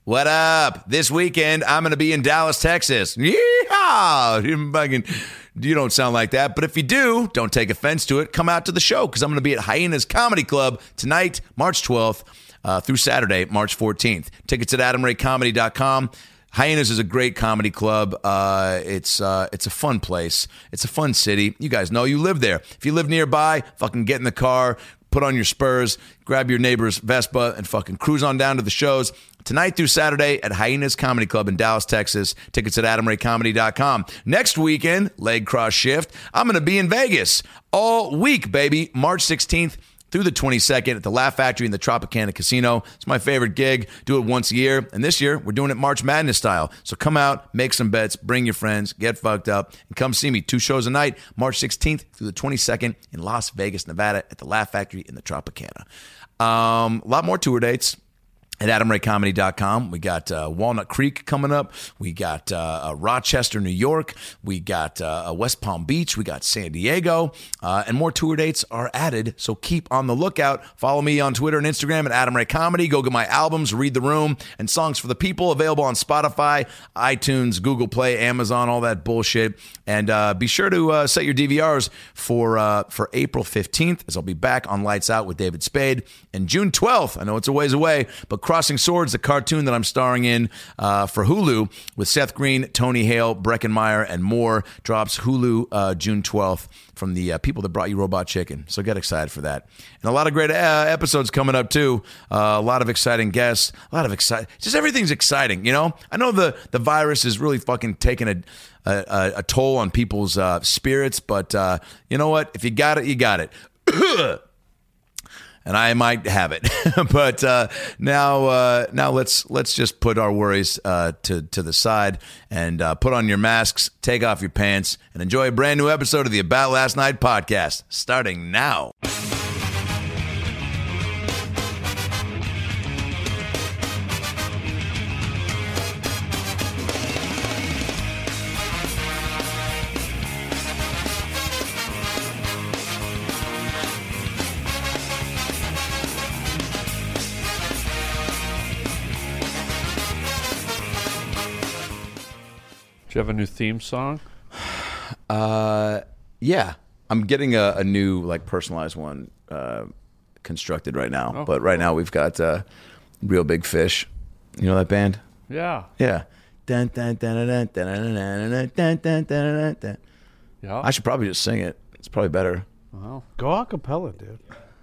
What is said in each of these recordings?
What up? This weekend, I'm going to be in Dallas, Texas. Yeehaw! You don't sound like that, but if you do, don't take offense to it. Come out to the show because I'm going to be at Hyenas Comedy Club tonight, March 12th, through Saturday, March 14th. Tickets at adamraycomedy.com. Hyenas is a great comedy club. It's a fun place. It's a fun city. You guys know you live there. If you live nearby, fucking get in the car, put on your Spurs, grab your neighbor's Vespa, and fucking cruise on down to the shows tonight through Saturday at Hyenas Comedy Club in Dallas, Texas. Tickets at adamraycomedy.com. Next weekend, leg cross shift, I'm going to be in Vegas all week, baby. March 16th through the 22nd at the Laugh Factory in the Tropicana Casino. It's my favorite gig. Do it once a year. And this year, we're doing it March Madness style. So come out, make some bets, bring your friends, get fucked up, and come see me. 2 shows a night, March 16th through the 22nd in Las Vegas, Nevada at the Laugh Factory in the Tropicana. A lot more tour dates at adamraycomedy.com. We got Walnut Creek coming up. We got Rochester, New York. We got West Palm Beach. We got San Diego. And more tour dates are added, so keep on the lookout. Follow me on Twitter and Instagram at Adam Ray Comedy. Go get my albums, Read the Room, and Songs for the People, available on Spotify, iTunes, Google Play, Amazon, all that bullshit. And be sure to set your DVRs for April 15th, as I'll be back on Lights Out with David Spade. And June 12th, I know it's a ways away, but Crossing Swords, the cartoon that I'm starring in for Hulu with Seth Green, Tony Hale, Breckenmeyer, and more, drops Hulu June 12th from the people that brought you Robot Chicken. So get excited for that. And a lot of great episodes coming up, too. A lot of exciting guests. Just everything's exciting, you know? I know the virus is really fucking taking a toll on people's spirits, but you know what? If you got it, you got it. And I might have it, but now let's just put our worries to the side and put on your masks, take off your pants, and enjoy a brand new episode of the About Last Night podcast, starting now. Do you have a new theme song? Yeah. I'm getting a new, like, personalized one constructed right now. Oh, but right now we've got Real Big Fish. You know that band? Yeah. Yeah. Dun, dun, dun, dun, dun, dun, dun, dun, dun, dun, dun. Yeah. I should probably just sing it. It's probably better. Well, Go a cappella, dude.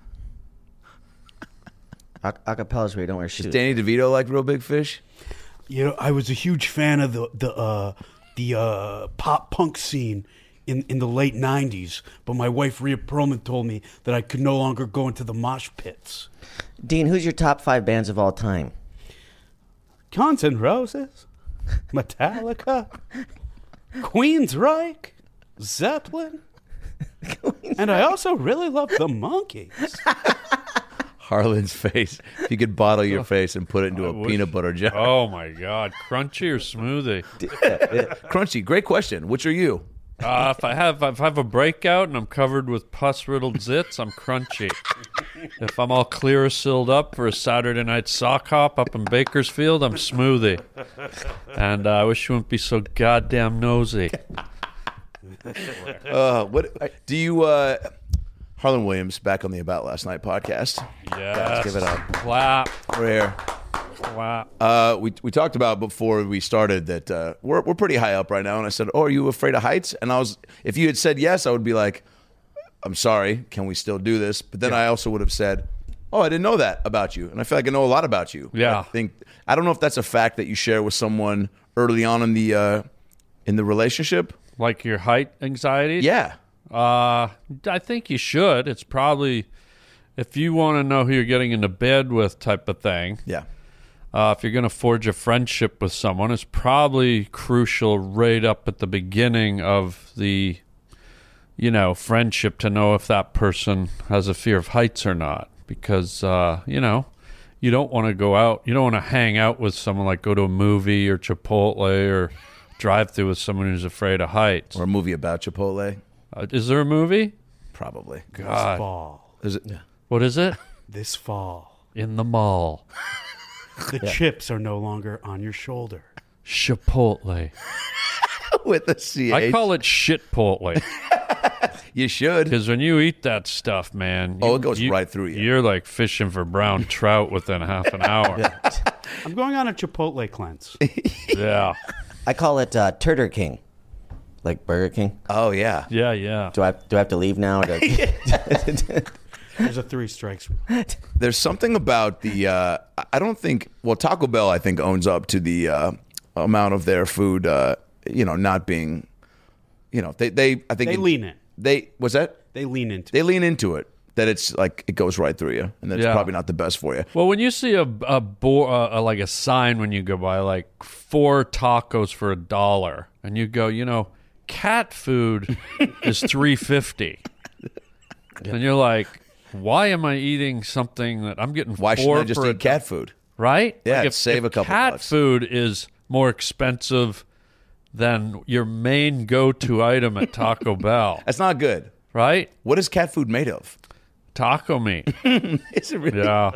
Acapellas where you don't wear shoes. Does Danny DeVito like Real Big Fish? You know, I was a huge fan of the pop punk scene in the late 90s, but my wife Rhea Perlman told me that I could no longer go into the mosh pits. Dean, who's your top 5 bands of all time? Guns N' Roses, Metallica, Queensryche, Zeppelin, and I also really love the Monkees. Harlan's face. If you could bottle your face and put it into a peanut butter jar. oh my God, crunchy or smoothie? Crunchy. Great question. Which are you? If I have a breakout and I'm covered with pus-riddled zits, I'm crunchy. If I'm all clear sealed up for a Saturday night sock hop up in Bakersfield, I'm smoothie. And I wish you wouldn't be so goddamn nosy. What do you? Harlan Williams back on the About Last Night podcast. Yes. Give it up. Clap. We're here. Clap. We talked about before we started that we're pretty high up right now, and I said, "Oh, are you afraid of heights?" And if you had said yes, I would be like, "I'm sorry, can we still do this?" But then I also would have said, "Oh, I didn't know that about you," and I feel like I know a lot about you. Yeah. I don't know if that's a fact that you share with someone early on in the relationship. Like your height anxiety? Yeah. I think you should. It's probably, if you want to know who you're getting into bed with type of thing. Yeah. If you're going to forge a friendship with someone, it's probably crucial right up at the beginning of the, friendship to know if that person has a fear of heights or not. Because, you don't want to go out. You don't want to hang out with someone, like go to a movie or Chipotle or drive through with someone who's afraid of heights. Or a movie about Chipotle. Is there a movie? Probably. This God. fall. Is it? What is it? This fall. In the mall. The chips are no longer on your shoulder. Chipotle. With a CH. I call it shitpotle. You should. Because when you eat that stuff, man. It goes right through you. You're like fishing for brown trout within half an hour. I'm going on a Chipotle cleanse. Yeah. I call it Turder King, like Burger King. Oh, yeah. Yeah, yeah. Do I have to leave now? Or There's a 3 strikes. There's something about the, I don't think, well, Taco Bell, I think, owns up to the amount of their food, not being, I think They lean in. What's that? They lean into They it. lean into it, that it's like, it goes right through you, and that's Yeah. probably not the best for you. Well, when you see like a sign when you go by, like 4 tacos for $1, and you go, cat food is $3.50, and you're like, why am I eating something that I'm getting? Why 4 shouldn't I just for eat cat food? Right? Yeah, Like save a couple cat bucks. food is more expensive than your main go-to item at Taco Bell, That's not good. right? What is cat food made of? Taco meat. Is it really? Yeah.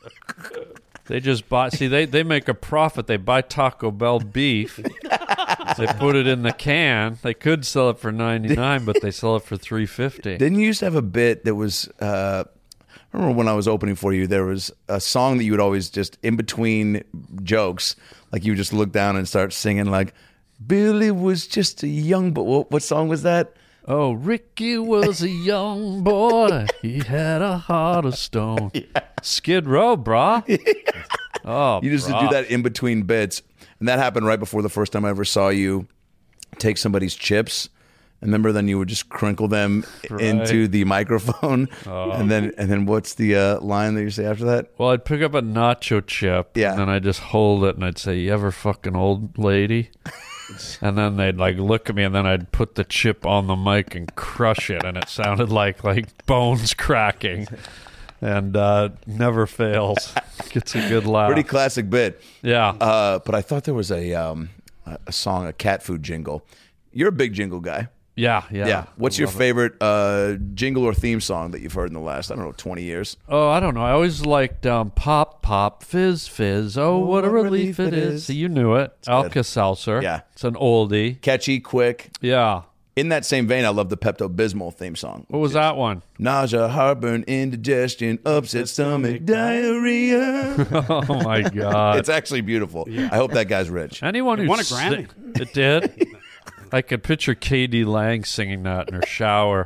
They just buy. See, they make a profit. They buy Taco Bell beef. They put it in the can. They could sell it for $99, but they sell it for $3.50. Didn't you used to have a bit that was, I remember when I was opening for you, there was a song that you would always just, in between jokes, like you would just look down and start singing like, Billy was just a young boy. What song was that? Oh, Ricky was a young boy. He had a heart of stone. Skid Row, brah. Oh, You just brah. do that in between bits. And that happened right before the first time I ever saw you take somebody's chips. And remember, then you would just crinkle them into the microphone. And then what's the line that you say after that? Well, I'd pick up a nacho chip, Yeah. and then I'd just hold it, and I'd say, "You ever fucking old lady?" And then they'd like look at me, and then I'd put the chip on the mic and crush it, and it sounded like bones cracking, and never fails. Gets a good laugh. Pretty classic bit. Yeah. But I thought there was a song, a cat food jingle. You're a big jingle guy. Yeah. What's your favorite jingle or theme song that you've heard in the last, 20 years? Oh, I don't know. I always liked Pop, Pop, Fizz, Fizz. Oh, what a relief it is. See, you knew it. Alka-Seltzer. Yeah. It's an oldie. Catchy, quick. Yeah. In that same vein, I love the Pepto-Bismol theme song. What was that one? Nausea, heartburn, indigestion, upset stomach, diarrhea. Oh, my God. It's actually beautiful. I hope that guy's rich. Anyone who won a Grammy. It did. I could picture K.D. Lang singing that in her shower.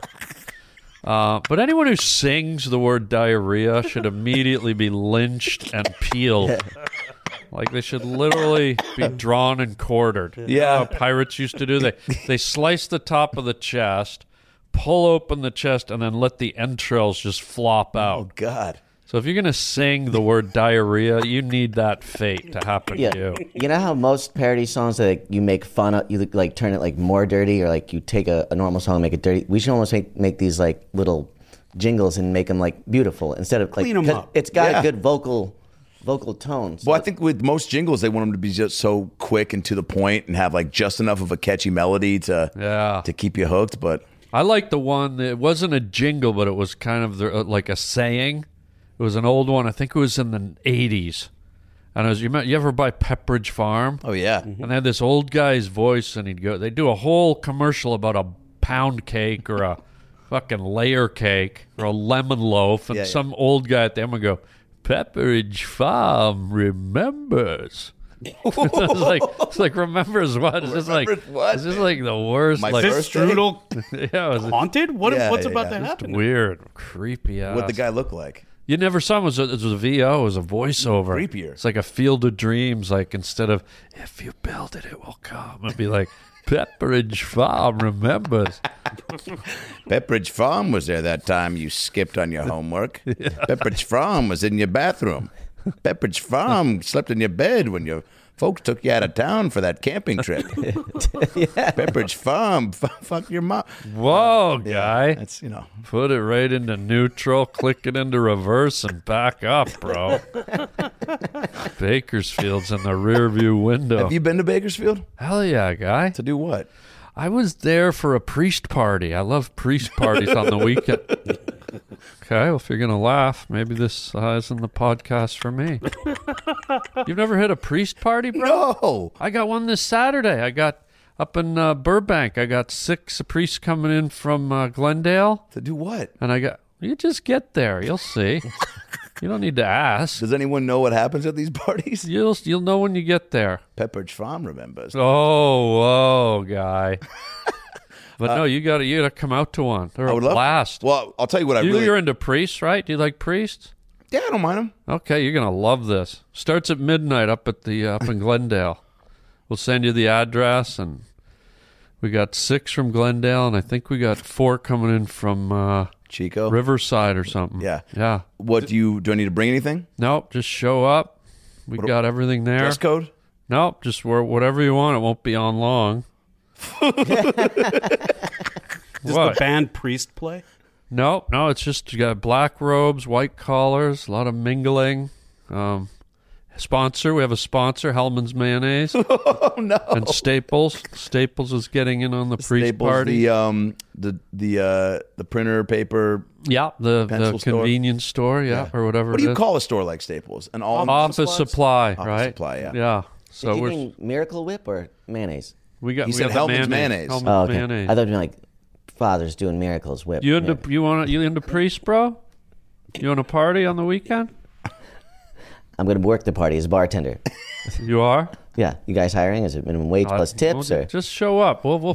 But anyone who sings the word diarrhea should immediately be lynched and peeled. Like they should literally be drawn and quartered. You know how pirates used to do? They slice the top of the chest, pull open the chest, and then let the entrails just flop out. Oh, God. So if you're going to sing the word diarrhea, you need that fate to happen to you. You know how most parody songs that you make fun of, you like turn it like more dirty, or like you take a normal song and make it dirty. We should almost make these like little jingles and make them like beautiful instead of like Clean 'em 'cause up. It's got Yeah. a good vocal tone. So Well, I think with most jingles, they want them to be just so quick and to the point and have like just enough of a catchy melody to keep you hooked. But I like the one that it wasn't a jingle, but it was kind of like a saying. It was an old one. I think it was in the 80s. And it was, you ever buy Pepperidge Farm? oh yeah, And they had this old guy's voice, and they do a whole commercial about a pound cake or a fucking layer cake or a lemon loaf, and Yeah, some old guy at the end would go, Pepperidge Farm remembers. it's like remembers what? Is this like Remembers what? Is this like the worst? My like, Is first- this strudel yeah, it was haunted? What's Yeah, about yeah. to happen? weird, creepy ass. what'd the guy look like? You never saw him. It was a VO. It was a voiceover. Creepier. It's like a Field of Dreams. Like instead of "If you build it, it will come," it'd be like Pepperidge Farm remembers. Pepperidge Farm was there that time you skipped on your homework. Pepperidge Farm was in your bathroom. Pepperidge Farm slept in your bed when your folks took you out of town for that camping trip. Pepperidge Farm, fuck your mom. Whoa, guy! That's Put it right into neutral, click it into reverse, and back up, bro. Bakersfield's in the rear view window. Have you been to Bakersfield? Hell yeah, guy! To do what? I was there for a priest party. I love priest parties on the weekend. Okay, well, if you're going to laugh, maybe this isn't the podcast for me. You've never hit a priest party, bro? No. I got one this Saturday. I got up in Burbank. I got 6 priests coming in from Glendale. To do what? And you just get there. You'll see. You don't need to ask. Does anyone know what happens at these parties? You'll know when you get there. Pepperidge Farm remembers. Oh, guy. But no, you gotta come out to one. They're I a would love. blast. Well, I'll tell you what. You're into priests, right? Do you like priests? Yeah, I don't mind them. Okay, you're gonna love this. Starts at midnight up in Glendale. We'll send you the address, and we got 6 from Glendale, and I think we got 4 coming in from Chico. Riverside or something. Yeah. Yeah. What do I need to bring anything? Nope, just show up. We got everything there. Dress code? Nope, just wear whatever you want. It won't be on long. Does the band Priest play? No, it's just you got black robes, white collars, a lot of mingling. Sponsor, we have a sponsor, Hellman's Mayonnaise. Oh no! And Staples. Staples is getting in on the priest Staples, party. the printer paper. Yeah, the pencil store. convenience store, or whatever. What do it you is. call a store like Staples? An all Office supply, Office right? supply, yeah. Yeah. So Did you bring Miracle Whip or mayonnaise? we got He we said got the Hellman's mayonnaise. Hellman's Oh, okay. mayonnaise. I thought you were like Father's doing Miracles Whip. You into priest, bro? You want to party on the weekend? I'm going to work the party as a bartender. You are? Yeah, you guys hiring? Is it minimum wage plus tips Well, or just show up. We'll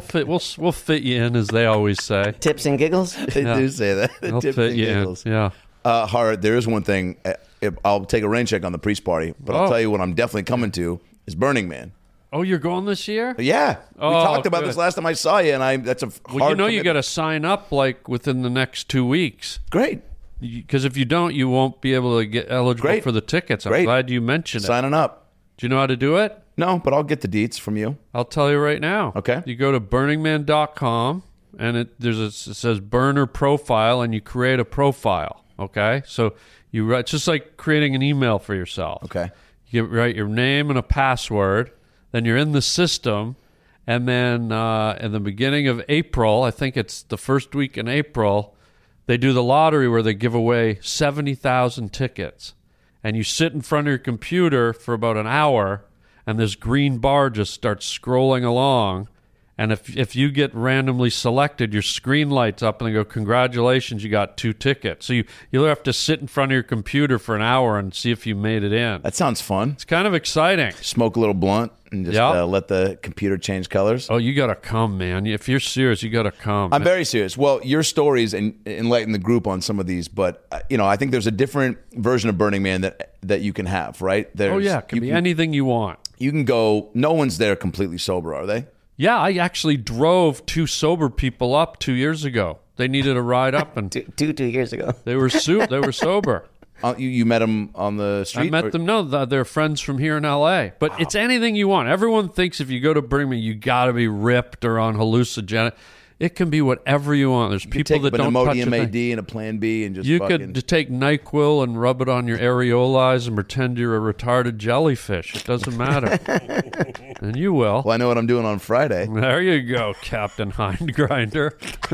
fit you in, as they always say. tips and giggles? They do say that. They'll Tips fit and you in. giggles. Yeah. Hart, there is one thing. I'll take a rain check on the priest party, but I'll Oh. tell you what I'm definitely coming to is Burning Man. Oh, you're going this year? Yeah, we Oh, talked about good. this last time I saw you, and that's a hard. Well, you got commitment. to sign up like within the next 2 weeks, Great, because if you don't, you won't be able to get eligible Great. for the tickets. I'm Great. glad you mentioned it. signing up. Do you know how to do it? No, but I'll get the deets from you. I'll tell you right now. Okay. You go to burningman.com, and it says burner profile, and you create a profile. Okay, so you write, it's just like creating an email for yourself. Okay. You write your name and a password, then you're in the system, and then in the beginning of April, I think it's the first week in April, they do the lottery where they give away 70,000 tickets. And you sit in front of your computer for about an hour, and this green bar just starts scrolling along. And if you get randomly selected, your screen lights up and they go, congratulations, you got 2 tickets. So you'll have to sit in front of your computer for an hour and see if you made it in. That sounds fun. It's kind of exciting. Smoke a little blunt and just Yeah. let the computer change colors. Oh, you got to come, man. If you're serious, you got to come. I'm very serious. Well, your stories enlighten the group on some of these, but I think there's a different version of Burning Man that you can have, right? Oh, yeah. It can be anything you want. You can go. No one's there completely sober, are they? Yeah, I actually drove 2 sober people up 2 years ago. They needed a ride up, and 2 years ago. they were sober. You met them on the street? I met them. No, they're friends from here in L.A. But it's anything you want. Everyone thinks if you go to Burning Man, you got to be ripped or on hallucinogenic. It can be whatever you want. There's people Take that an don't touch a MOD thing. and a Plan B and just You fucking... could take NyQuil and rub it on your areolas and pretend you're a retarded jellyfish. It doesn't matter. And you will. Well, I know what I'm doing on Friday. There you go, Captain Hindgrinder.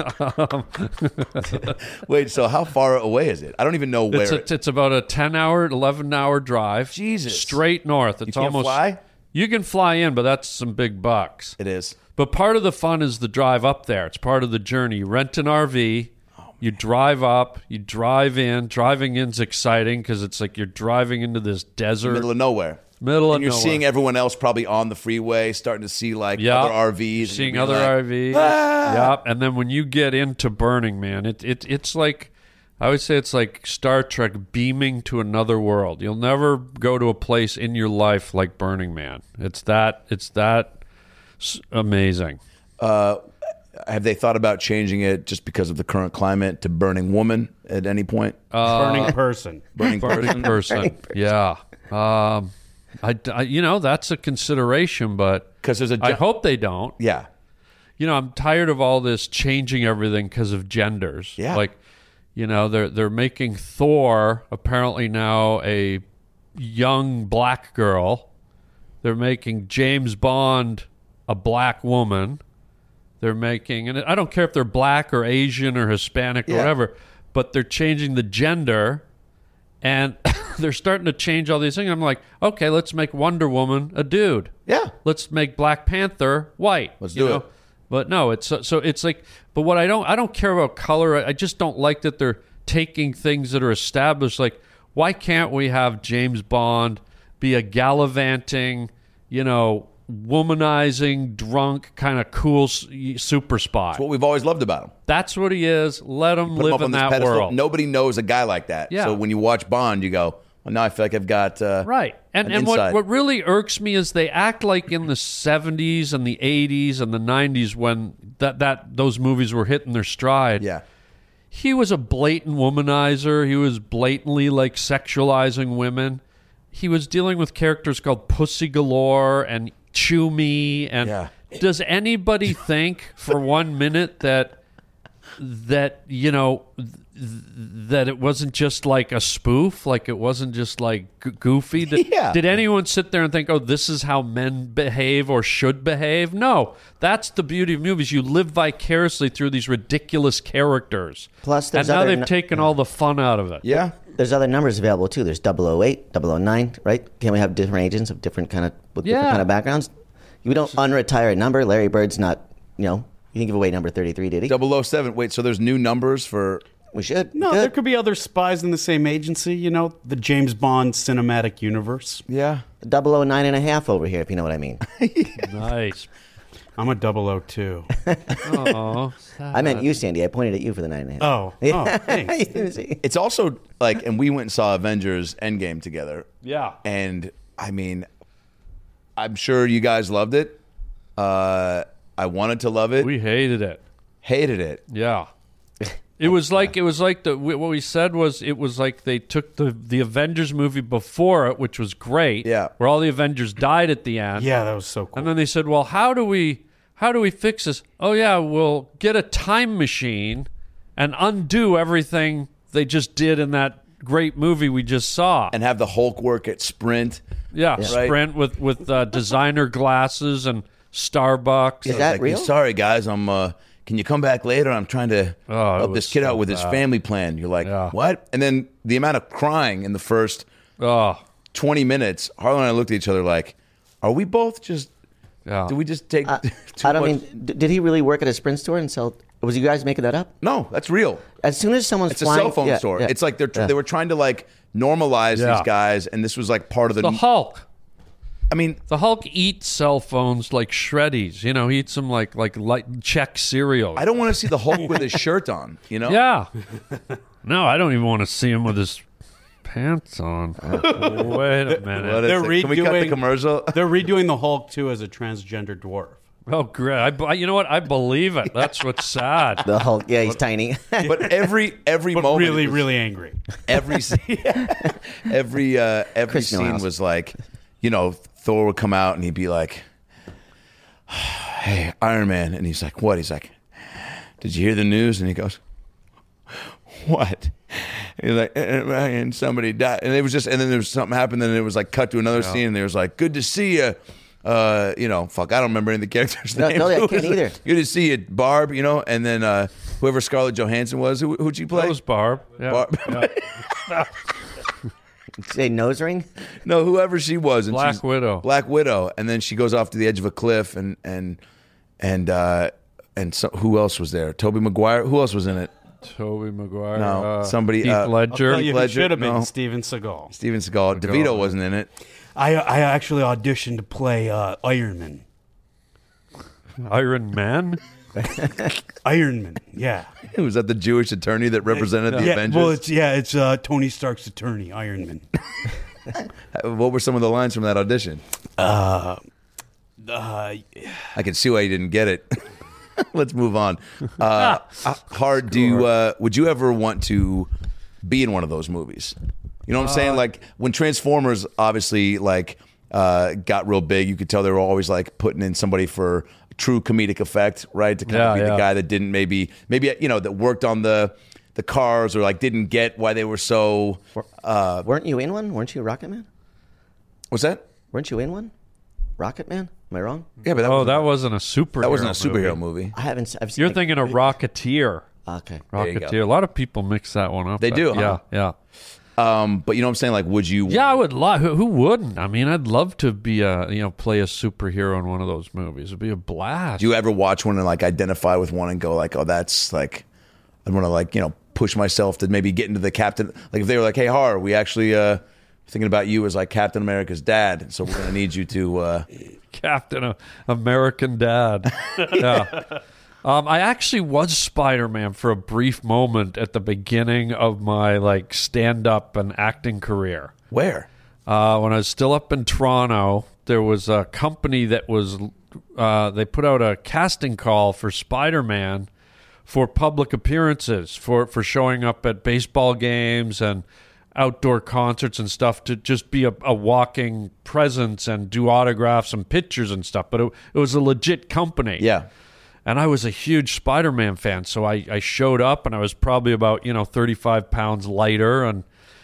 Wait, so how far away is it? I don't even know where. It's about a 10-hour, 11-hour drive. Jesus. Straight north. It's You can't almost fly? You can fly in, but that's some big bucks. It is. But part of the fun is the drive up there. It's part of the journey. You rent an RV, you drive up, you drive in. Driving in's exciting because it's like you're driving into this desert. Middle of nowhere. Middle And of you're nowhere. seeing everyone else probably on the freeway, starting to see like other RVs. and Seeing you're other being like, RVs. Yep. And then when you get into Burning Man, it's like, I would say it's like Star Trek beaming to another world. You'll never go to a place in your life like Burning Man. It's that amazing. Have they thought about changing it just because of the current climate to Burning Woman at any point? Burning person. Burning Burning person. Yeah. That's a consideration, but 'Cause there's a I hope they don't. Yeah. I'm tired of all this changing everything because of genders. Yeah. Like, they're making Thor apparently now a young black girl. They're making James Bond a black woman. They're making, and I don't care if they're black or Asian or Hispanic or Yeah. whatever, but they're changing the gender, and they're starting to change all these things. I'm like, okay, let's make Wonder Woman a dude. Yeah. Let's make Black Panther white. Let's do it. But no, it's so it's like. But what I don't care about color. I just don't like that they're taking things that are established. Like, why can't we have James Bond be a gallivanting, womanizing, drunk, kind of cool super spy? That's what we've always loved about him. That's what he is. Let him Put him live up on in this that pedestal. world. Nobody knows a guy like that. Yeah. So when you watch Bond, you go, well, now I feel like I've got Right. And inside. what really irks me is they act like in the 70s and the 80s and the 90s when those movies were hitting their stride. Yeah. He was a blatant womanizer. He was blatantly like sexualizing women. He was dealing with characters called Pussy Galore and Chew Me. And Yeah. does anybody think for 1 minute that it wasn't just like a spoof, like it wasn't just like goofy? Yeah. Did anyone sit there and think, oh, this is how men behave or should behave? No. That's the beauty of movies. You live vicariously through these ridiculous characters. Plus, there's and now other they've taken all the fun out of it. Yeah. There's other numbers available too. There's 008, 009, right? Can we have different agents of different kind of backgrounds? We don't unretire a number. Larry Bird's not, he didn't give away number 33, did he? 007. Wait, so there's new numbers for... We should. No, Good. there could be other spies in the same agency, the James Bond cinematic universe. Yeah. 009 and a half over here, if you know what I mean. Nice. I'm a 002. Oh, I meant you, Sandy. I pointed at you for the 9.5. Oh, thanks. It's It's also like, and we went and saw Avengers Endgame together. yeah. And I mean, I'm sure you guys loved it. I wanted to love it. We hated it. Hated it. Yeah. It was like what we said was it was like they took the Avengers movie before it, which was great. Yeah. Where all the Avengers died at the end. Yeah, that was so cool. And then they said, well, how do we fix this? Oh yeah, we'll get a time machine and undo everything they just did in that great movie we just saw. And have the Hulk work at Sprint. Yeah, Right. Sprint with designer glasses and Starbucks. Is that Like, real? Sorry, guys. Can you come back later? I'm trying to help was this kid so out with his bad. family plan. You're like, Yeah. what? And then the amount of crying in the first Oh, 20 minutes, Harlan and I looked at each other like, are we both just, yeah. do we just take too I don't much? mean, did he really work at a Sprint store and sell? Was you guys making that up? No, that's real. As soon as someone's It's a flying, cell phone yeah, store. yeah, It's like yeah. they were trying to like normalize Yeah. these guys, and this was like part of The Hulk. I mean, The Hulk eats cell phones like shreddies. He eats them like Czech cereal. I don't want to see the Hulk with his shirt on, Yeah. No, I don't even want to see him with his pants on. Wait a minute. What is They're it? Can we cut the redoing- commercial? They're redoing the Hulk too as a transgender dwarf. Oh, great. You know what? I believe it. That's what's sad. The Hulk, yeah, he's tiny. But every But moment, really, it was- really angry. every every Chris scene Newhouse. was like, Thor would come out and he'd be like, "Hey, Iron Man," and he's like, "What?" He's like, "Did you hear the news?" And he goes, "What?" He's like, "And somebody died," and it was just, and then there was something happened, and it was like cut to another scene, and there was like, "Good to see you." Fuck, I don't remember any of the characters' No, names. no, I can't either. Good to see you, Barb. And then whoever Scarlett Johansson was, who'd you play? That was Barb. Yeah. Barb. Yeah. Say nose ring. No, whoever she was, and Black she's- Widow. Black Widow, and then she goes off to the edge of a cliff, and so, who else was there? Tobey Maguire. Who else was in it? Tobey Maguire. No, somebody. Heath Ledger. Tell you who Ledger, should have been no. Steven Seagal. Steven Seagal. DeVito wasn't in it. I actually auditioned to play Iron Man. Iron Man. Iron Man, yeah. Was that the Jewish attorney that represented the Yeah, Avengers? well, it's Tony Stark's attorney, Iron Man. What were some of the lines from that audition? Uh, I can see why you didn't get it. Let's move on. Hard. Would you ever want to be in one of those movies? You know what I'm saying? Like when Transformers obviously got real big, you could tell they were always like putting in somebody for true comedic effect, right? To kind of be the guy that didn't maybe that worked on the cars or like didn't get why they were so. Weren't you in one? Weren't you Rocket Man? What's that? Weren't you in one? Rocket Man? Am I wrong? Yeah, but That wasn't a superhero. that wasn't a superhero movie. I haven't. I've seen You're like- thinking of Rocketeer. Okay. There you go. Rocketeer. A lot of people mix that one up. They do, huh? Yeah. But you know what I'm saying? Like, would you? Yeah, I would love. Who wouldn't? I mean, I'd love to be play a superhero in one of those movies. It'd be a blast. Do you ever watch one and like identify with one and go like, oh, that's like, I'd want to like push myself to maybe get into the Captain. Like if they were like, hey, Har, we actually thinking about you as like Captain America's dad, so we're gonna need you to Captain American Dad. Yeah. I actually was Spider-Man for a brief moment at the beginning of my like stand-up and acting career. Where? When I was still up in Toronto, there was a company that was they put out a casting call for Spider-Man for public appearances, for showing up at baseball games and outdoor concerts and stuff, to just be a walking presence and do autographs and pictures and stuff. But it was a legit company. Yeah. And I was a huge Spider-Man fan, so I showed up, and I was probably about 35 pounds lighter, and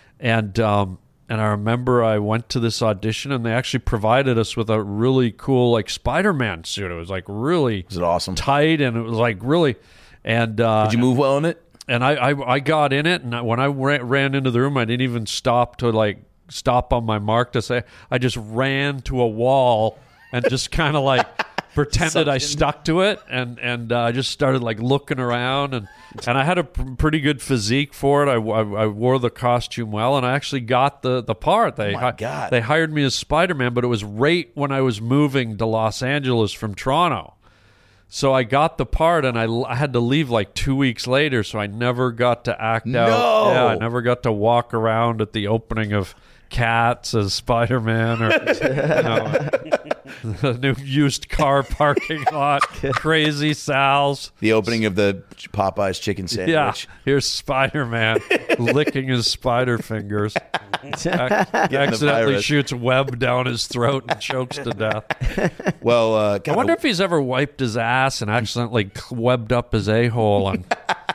I remember I went to this audition, and they actually provided us with a really cool like Spider-Man suit. It was like really Was it awesome? tight, and it was like really. And Did you move well in it? And I got in it, and when I ran into the room, I didn't even stop on my mark to say. I just ran to a wall and just kind of like pretended I stuck to it, and I just started like looking around, and I had a pretty good physique for it. I wore the costume well, and I actually got the part. They hired me as Spider-Man, but it was right when I was moving to Los Angeles from Toronto. So I got the part, and I had to leave like 2 weeks later, so I never got to act out. Yeah, I never got to walk around at the opening of Cats as Spider-Man, or the new used car parking lot, Crazy Sal's. The opening of the Popeye's chicken sandwich. Yeah, here's Spider-Man licking his spider fingers. Accidentally shoots web down his throat and chokes to death. Well, I wonder if he's ever wiped his ass and accidentally webbed up his a-hole and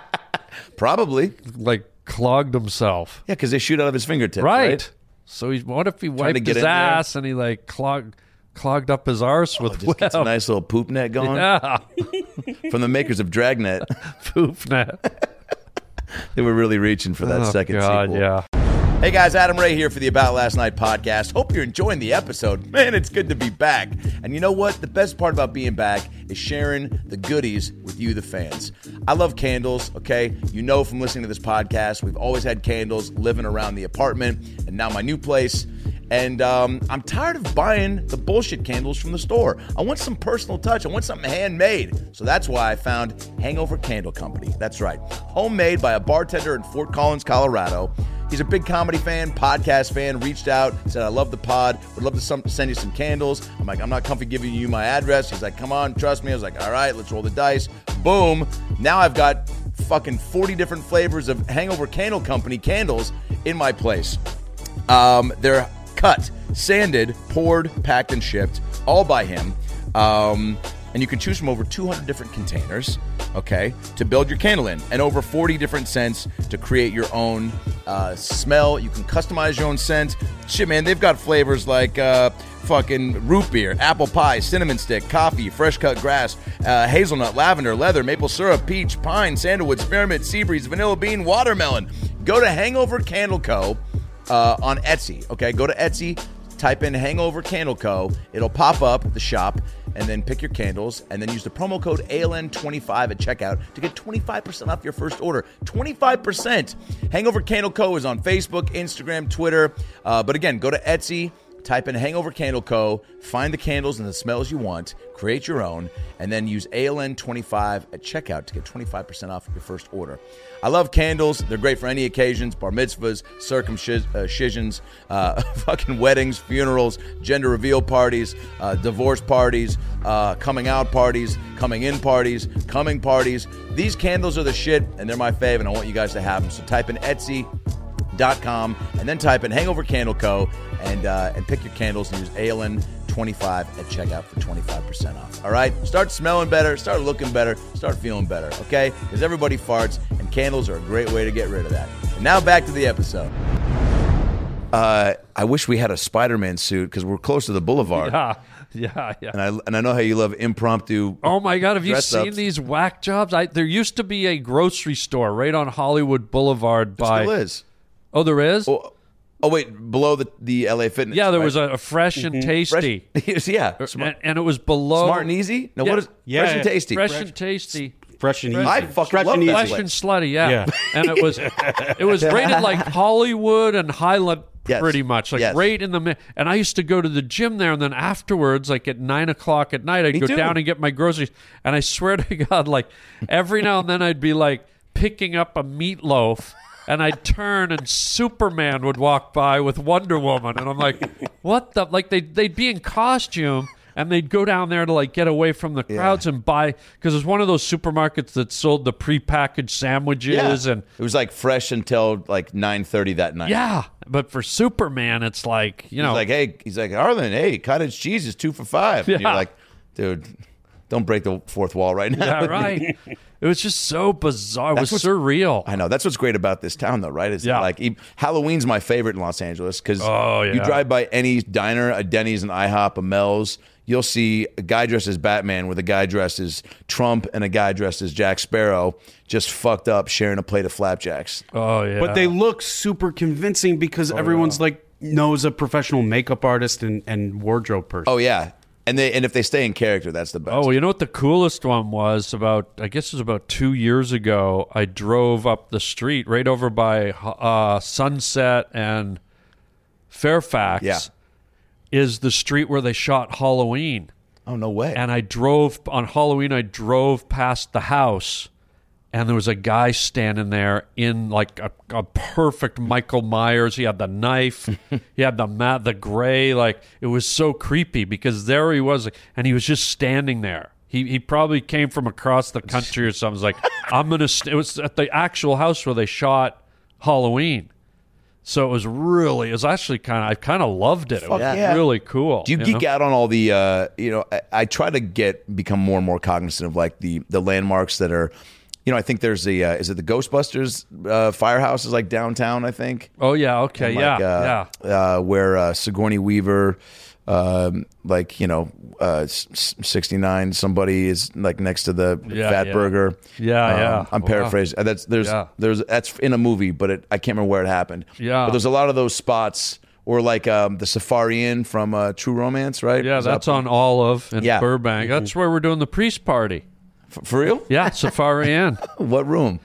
probably like clogged himself. Yeah, because they shoot out of his fingertips, right? So what if he wiped his ass and he like clogged up his arse with just gets a nice little poop net going? Yeah. From the makers of Dragnet. Poop net. They were really reaching for that second sequel. Yeah. Hey guys, Adam Ray here for the About Last Night podcast. Hope you're enjoying the episode. Man, it's good to be back. And you know what? The best part about being back is sharing the goodies with you, the fans. I love candles, okay? You know from listening to this podcast, we've always had candles living around the apartment and now my new place. And I'm tired of buying the bullshit candles from the store. I want some personal touch. I want something handmade. So that's why I found Hangover Candle Company. That's right. Homemade by a bartender in Fort Collins, Colorado. He's a big comedy fan, podcast fan, reached out, said, I love the pod, would love to send you some candles. I'm like, I'm not comfy giving you my address. He's like, come on, trust me. I was like, all right, let's roll the dice. Boom. Now I've got fucking 40 different flavors of Hangover Candle Company candles in my place. They're cut, sanded, poured, packed, and shipped, all by him. And you can choose from over 200 different containers, okay, to build your candle in, and over 40 different scents to create your own smell. You can customize your own scent. Shit, man, they've got flavors like fucking root beer, apple pie, cinnamon stick, coffee, fresh cut grass, hazelnut, lavender, leather, maple syrup, peach, pine, sandalwood, spearmint, sea breeze, vanilla bean, watermelon. Go to Hangover Candle Co. On Etsy, okay? Go to Etsy, type in Hangover Candle Co. It'll pop up the shop, and then pick your candles, and then use the promo code ALN25 at checkout to get 25% off your first order. 25%! Hangover Candle Co. is on Facebook, Instagram, Twitter. But again, go to Etsy, type in Hangover Candle Co., find the candles and the smells you want, create your own, and then use ALN25 at checkout to get 25% off your first order. I love candles. They're great for any occasions, bar mitzvahs, circumcisions, fucking weddings, funerals, gender reveal parties, divorce parties, coming out parties, coming in parties, coming parties. These candles are the shit, and they're my fave, and I want you guys to have them. So type in Etsy.com and then type in Hangover Candle Co. and pick your candles and use ALN25 at checkout for 25% off. All right? Start smelling better, start looking better, start feeling better, okay? Because everybody farts, and candles are a great way to get rid of that. And now back to the episode. I wish we had a Spider-Man suit because we're close to the boulevard. Yeah. Yeah, yeah. And I know how you love impromptu. Oh my God! Have you seen dress-ups. these whack jobs? There used to be a grocery store right on Hollywood Boulevard. Still is. Oh, there is. Oh wait, below the LA Fitness. Yeah, there right? was a Fresh and Tasty, yeah, Smart, and it was below Smart and Easy. No, Yeah. what is Yeah, Fresh and yeah. Tasty? Fresh and Tasty. Fresh and easy. I fucking Fresh love and that easy. Fresh place. and slutty, yeah. Yeah. And it was rated like Hollywood and Highland, Yes. pretty much, like Yes. right in the. And I used to go to the gym there, and then afterwards, like at 9:00 at night, I'd Me go too. down and get my groceries. And I swear to God, like every now and then, I'd be like picking up a meatloaf. And I'd turn and Superman would walk by with Wonder Woman. And I'm like, what the? Like, they'd be in costume and they'd go down there to, like, get away from the crowds and buy. Because it was one of those supermarkets that sold the prepackaged sandwiches. Yeah. And It was like fresh until like 9:30 that night. yeah. But for Superman, it's like, you know. He's like, Harlan, hey, cottage cheese is 2 for $5. And Yeah. you're like, dude, don't break the fourth wall right now. yeah, right. It was just so bizarre. It was what's- surreal. I know. That's what's great about this town, though, right? Is Yeah. like Halloween's my favorite in Los Angeles because Oh, yeah. you drive by any diner, a Denny's, an IHOP, a Mel's, you'll see a guy dressed as Batman with a guy dressed as Trump and a guy dressed as Jack Sparrow just fucked up sharing a plate of flapjacks. Oh, yeah. But they look super convincing because everyone's like knows a professional makeup artist and wardrobe person. Oh, yeah. And if they stay in character, that's the best. Oh, well, you know what the coolest one was? I guess it was about 2 years ago. I drove up the street right over by Sunset and Fairfax. Yeah. Is the street where they shot Halloween. Oh, no way. And I drove on Halloween. I drove past the house, and there was a guy standing there in like a perfect Michael Myers. He had the knife, he had the gray. Like, it was so creepy because there he was, and he was just standing there. He probably came from across the country or something. It was like, it was at the actual house where they shot Halloween. So it was actually I kind of loved it. It was yeah. really cool. Do you geek out on all the, I try to become more and more cognizant of like the landmarks that are, I think there's is it the Ghostbusters firehouse is like downtown, I think. Oh, yeah. Okay. And where Sigourney Weaver, 69, somebody is like next to the Fat Burger. Yeah. I'm paraphrasing. That's in a movie, but I can't remember where it happened. Yeah. But there's a lot of those spots, or like the Safari Inn from True Romance, right? Yeah, Is that's up- on Olive in Yeah. Burbank. That's where we're doing the priest party. For real? Yeah, Safari Inn. What room?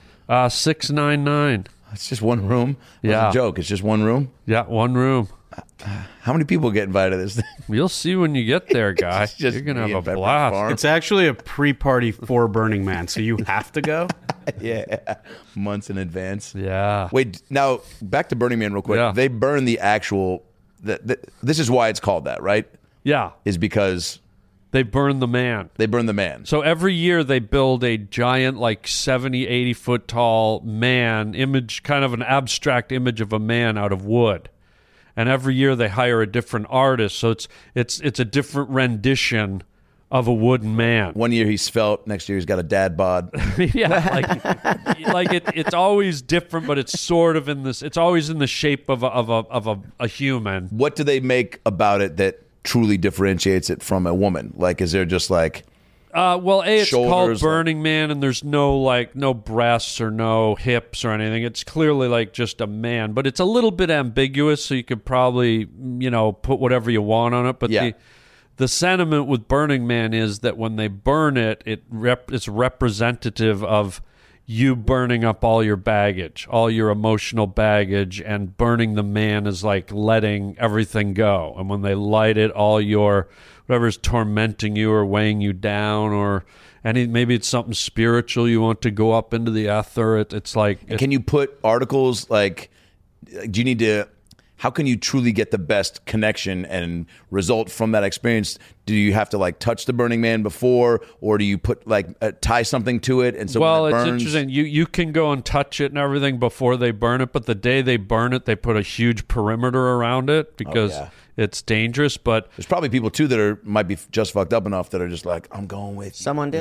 699. It's just one room. Yeah. It's a joke. It's just one room. Yeah, one room. How many people get invited to this thing? You'll see when you get there, guy. Just You're going to me have and a Pepper blast. Farm. It's actually a pre-party for Burning Man, so you have to go. Yeah, months in advance. Yeah. Wait, now back to Burning Man real quick. Yeah. They burn the actual. This is why it's called that, right? Yeah. Is because They burn the man. they burn the man. So every year they build a giant, like 70, 80 foot tall man image, kind of an abstract image of a man out of wood. And every year they hire a different artist. So it's a different rendition of a wooden man. One year he's svelte. Next year he's got a dad bod. Yeah, it's always different, but it's sort of in this. It's always in the shape of a human. What do they make about it that truly differentiates it from a woman? Like, is there just like Well, it's called Shoulders, Burning Man, and there's no breasts or no hips or anything. It's clearly like just a man, but it's a little bit ambiguous. So you could probably put whatever you want on it. But Yeah. the sentiment with Burning Man is that when they burn it, it's representative of you burning up all your baggage, all your emotional baggage, and burning the man is like letting everything go. And when they light it, all your whatever's tormenting you or weighing you down, or maybe it's something spiritual you want to go up into the ether. It's like can you put articles like? Do you need to? How can you truly get the best connection and result from that experience? Do you have to like touch the Burning Man before, or do you put tie something to it? And so well, when it it's burns, interesting. You can go and touch it and everything before they burn it, but the day they burn it, they put a huge perimeter around it because yeah. it's dangerous. But there's probably people too that might be just fucked up enough that are just like, I'm going with Someone did.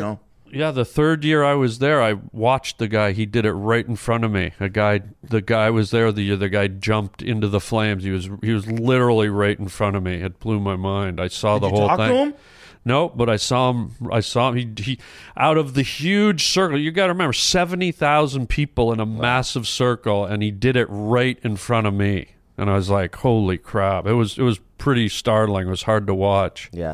Yeah, the third year I was there, I watched the guy. He did it right in front of me. The guy was there the year the guy jumped into the flames. He was literally right in front of me. It blew my mind. I saw the whole thing. Talk to him? No, but I saw him. He out of the huge circle. You got to remember, 70,000 people in a massive circle, and he did it right in front of me. And I was like, "Holy crap!" It was pretty startling. It was hard to watch. Yeah.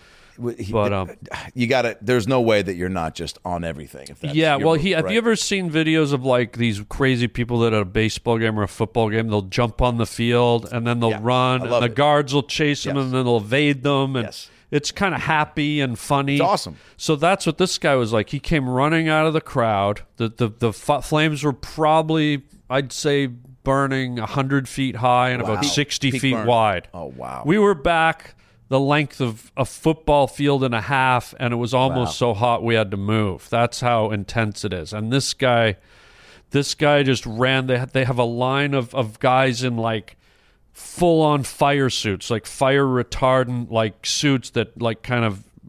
But you got to. There's no way that you're not just on everything. If that's yeah, your well, move, have right? you ever seen videos of like these crazy people that at a baseball game or a football game, they'll jump on the field and then they'll Yeah, run, I and love the it. guards will chase them, Yes. and then they'll evade them, and Yes. it's kind of happy and funny. It's awesome. So that's what this guy was like. He came running out of the crowd. The flames were probably, I'd say, burning 100 feet high and about 60 Peak feet burn. wide. Oh, wow. We were back the length of a football field and a half, and it was almost so hot we had to move. That's how intense it is. And this guy just ran. They have a line of guys in like full-on fire suits, like fire retardant like suits that like kind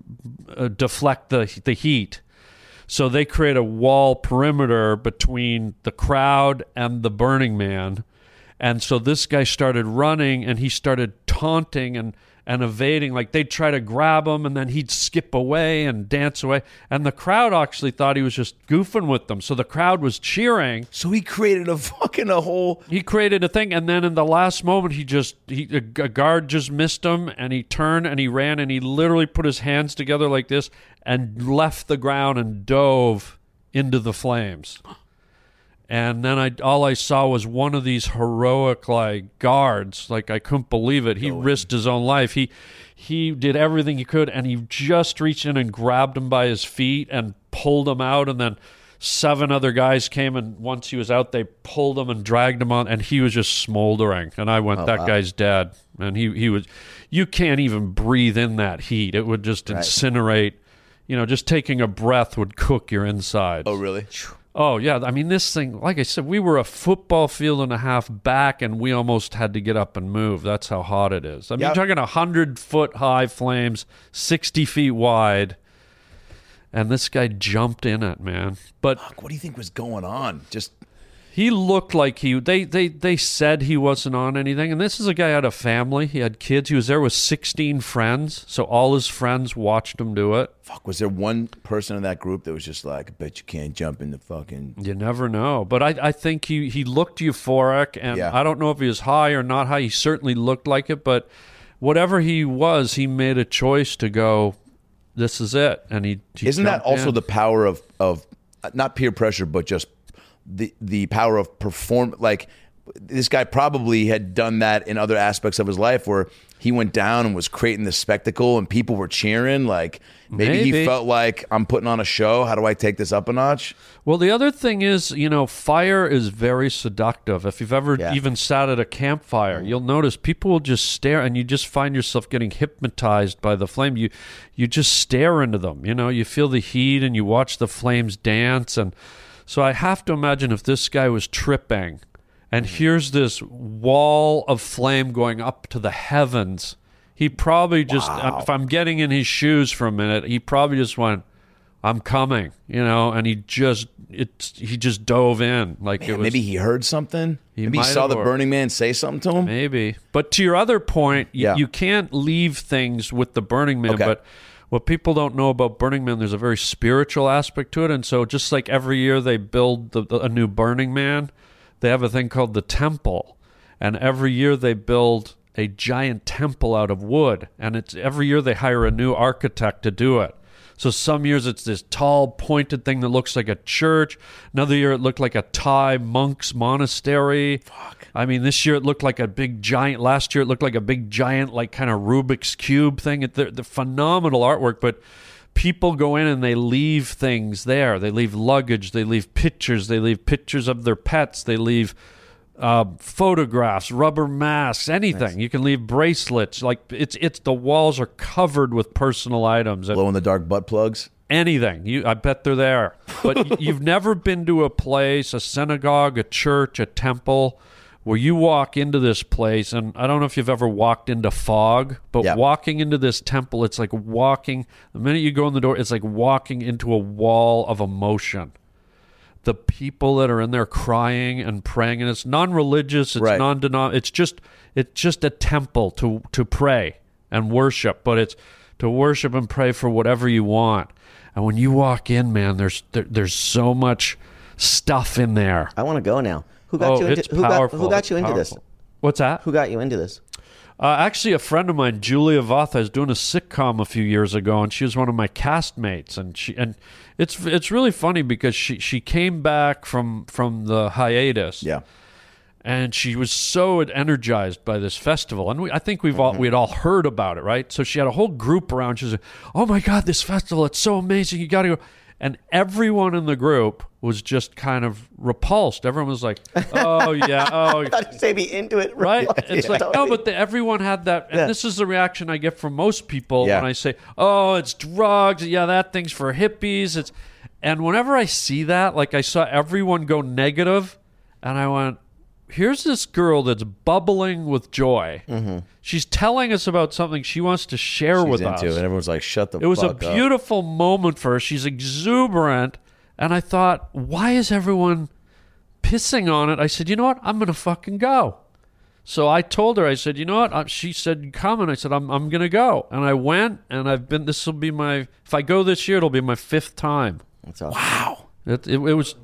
of deflect the heat. So they create a wall perimeter between the crowd and the Burning Man. And so this guy started running, and he started taunting and evading. Like they'd try to grab him, and then he'd skip away and dance away. And the crowd actually thought he was just goofing with them. So the crowd was cheering. So he created a whole. He created a thing, and then in the last moment, a guard just missed him, and he turned and he ran, and he literally put his hands together like this and left the ground and dove into the flames. And then all I saw was one of these heroic like guards. Like I couldn't believe it. He risked his own life. He did everything he could, and he just reached in and grabbed him by his feet and pulled him out. And then 7 other guys came, and once he was out, they pulled him and dragged him on, and he was just smoldering. And I went, "That guy's dead." And he was. You can't even breathe in that heat. It would just incinerate. You know, just taking a breath would cook your insides. Oh, really? Oh, yeah. I mean, this thing, like I said, we were a football field and a half back, and we almost had to get up and move. That's how hot it is. I mean, you're talking 100-foot-high flames, 60 feet wide, and this guy jumped in it, man. But Fuck, what do you think was going on? Just he looked like they said he wasn't on anything, and this is a guy who had a family. He had kids. He was there with 16 friends, so all his friends watched him do it. fuck. Was there one person in that group that was just like, I bet you can't jump in the fucking? You never know. But I think he looked euphoric, and Yeah. I don't know if he was high or not high. He certainly looked like it, but whatever he was, he made a choice to go, this is it. And he Isn't that jumped also in. the power of not peer pressure, but just the power of perform? Like this guy probably had done that in other aspects of his life where he went down and was creating this spectacle and people were cheering. Like maybe he felt like, I'm putting on a show. How do I take this up a notch? Well, the other thing is, fire is very seductive. If you've ever Yeah. even sat at a campfire, you'll notice people will just stare, and you just find yourself getting hypnotized by the flame. You just stare into them. You feel the heat, and you watch the flames dance. And so I have to imagine if this guy was tripping, and here's this wall of flame going up to the heavens, he probably just, if I'm getting in his shoes for a minute, he probably just went, I'm coming, and he just dove in like Man, it was. maybe he heard something. Maybe he might saw have, the or- Burning Man say something to him. Maybe. But to your other point, Yeah. you can't leave things with the Burning Man. Okay. But what people don't know about Burning Man, there's a very spiritual aspect to it. And so just like every year they build a new Burning Man, they have a thing called the temple. And every year they build a giant temple out of wood. And every year they hire a new architect to do it. So some years it's this tall, pointed thing that looks like a church. Another year it looked like a Thai monk's monastery. Fuck. I mean, this year it looked like a big giant. Last year it looked like a big giant, like kind of Rubik's Cube thing. The phenomenal artwork, but people go in and they leave things there. They leave luggage. They leave pictures. They leave pictures of their pets. They leave photographs, rubber masks, anything. Nice. You can leave bracelets. Like it's the walls are covered with personal items. Glow in the dark butt plugs. Anything. I bet they're there. But you've never been to a place, a synagogue, a church, a temple, where you walk into this place, and I don't know if you've ever walked into fog, but Yeah. walking into this temple, it's like walking, the minute you go in the door, it's like walking into a wall of emotion. The people that are in there crying and praying, and it's non-religious, it's Right. it's just a temple to pray and worship, but it's to worship and pray for whatever you want. And when you walk in, man, there's so much stuff in there. I want to go now. Who got you into? It's Who powerful. got you It's into this? powerful. What's that? Who got you into this? Actually, a friend of mine, Julia Vatha, is doing a sitcom a few years ago, and she was one of my castmates. And it's really funny because she came back from the hiatus. Yeah. And she was so energized by this festival, and I think we had all heard about it, right? So she had a whole group around. She was like, "Oh my God, this festival! It's so amazing! You got to go!" And everyone in the group was just kind of repulsed. Everyone was like, "Oh yeah, oh." I thought you say be into it, Right? It's like, totally. no, but everyone had that. And this is the reaction I get from most people Yeah. when I say, oh, it's drugs. Yeah, that thing's for hippies. And whenever I see that, like I saw everyone go negative, and I went, here's this girl that's bubbling with joy. Mm-hmm. She's telling us about something she wants to share She's with into us. it, and everyone's like, "Shut the It was a fuck up." beautiful moment for her. She's exuberant. And I thought, why is everyone pissing on it? I said, you know what? I'm going to fucking go. So I told her, I said, you know what? She said, come. And I said, I'm going to go. And I went, and this will be if I go this year, it'll be my 5th time. That's awesome. Wow. It was,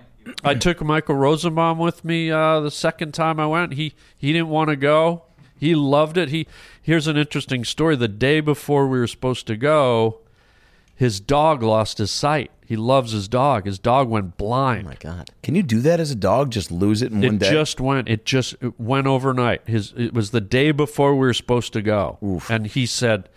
I took Michael Rosenbaum with me the second time I went. He didn't want to go. He loved it. Here's an interesting story. The day before we were supposed to go, his dog lost his sight. He loves his dog. His dog went blind. Oh my God. Can you do that as a dog? Just lose it in one day? It went overnight. It was the day before we were supposed to go. Oof. And he said,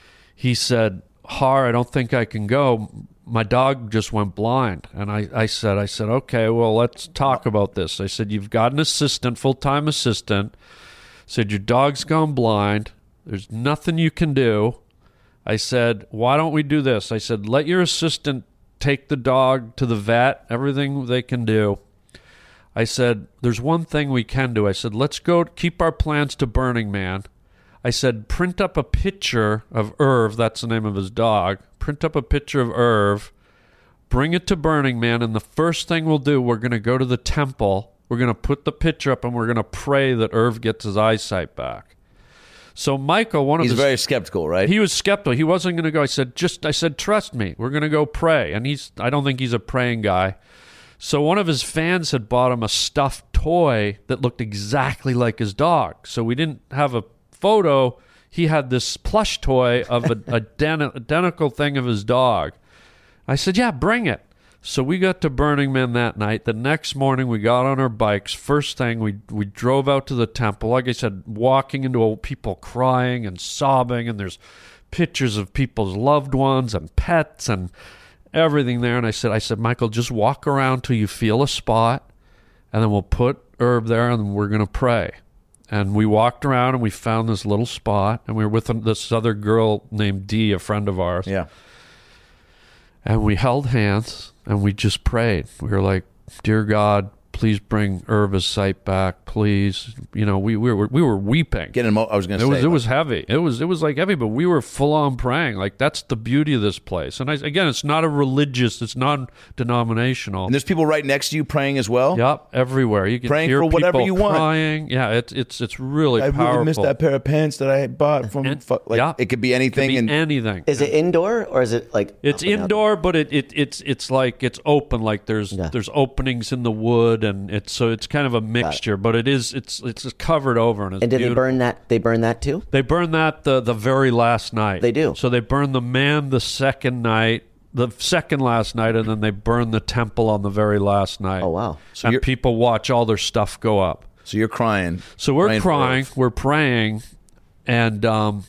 Har, I don't think I can go. My dog just went blind. And I said, okay, well, let's talk about this. I said, you've got an assistant, full-time assistant. I said, your dog's gone blind. There's nothing you can do. I said, why don't we do this? I said, let your assistant take the dog to the vet, everything they can do. I said, there's one thing we can do. I said, let's go keep our plans to Burning Man. I said, print up a picture of Irv, that's the name of his dog. Print up a picture of Irv, bring it to Burning Man, and the first thing we'll do, we're going to go to the temple, we're going to put the picture up, and we're going to pray that Irv gets his eyesight back. So Michael, He's very skeptical, right? he was skeptical. He wasn't going to go. I said, trust me. We're going to go pray. And I don't think he's a praying guy. So one of his fans had bought him a stuffed toy that looked exactly like his dog. So we didn't have a photo. He had this plush toy of an identical thing of his dog. I said, yeah, bring it. So we got to Burning Man that night. The next morning, we got on our bikes. First thing, we drove out to the temple. Like I said, walking into people crying and sobbing, and there's pictures of people's loved ones and pets and everything there. And I said, Michael, just walk around till you feel a spot, and then we'll put Herb there, and we're going to pray. And we walked around, and we found this little spot, and we were with this other girl named Dee, a friend of ours. Yeah. And we held hands, and we just prayed. We were like, dear God, please bring Irva's sight back, please. You know, we were weeping. I was going to say. It was heavy. It was like heavy, but we were full on praying. Like, that's the beauty of this place. And again, it's not it's non-denominational. And there's people right next to you praying as well? Yep, everywhere. You can Praying hear for whatever people you want. crying. Yeah, it's really I powerful. really missed that pair of pants that I bought from. Yeah. It could be anything. Could be and anything. Is it indoor or is it like? It's up and out? indoor, but it's like it's open. Like there's openings in the wood, and it's kind of a mixture. But it's covered over, and it's And did beautiful. they burn that? They burn that too. They burn that the very last night. They do. So they burn the man the second night, the second last night, and then they burn the temple on the very last night. Oh wow! So and people watch all their stuff go up. So you're crying. So we're Praying for crying, Irv. we're praying, and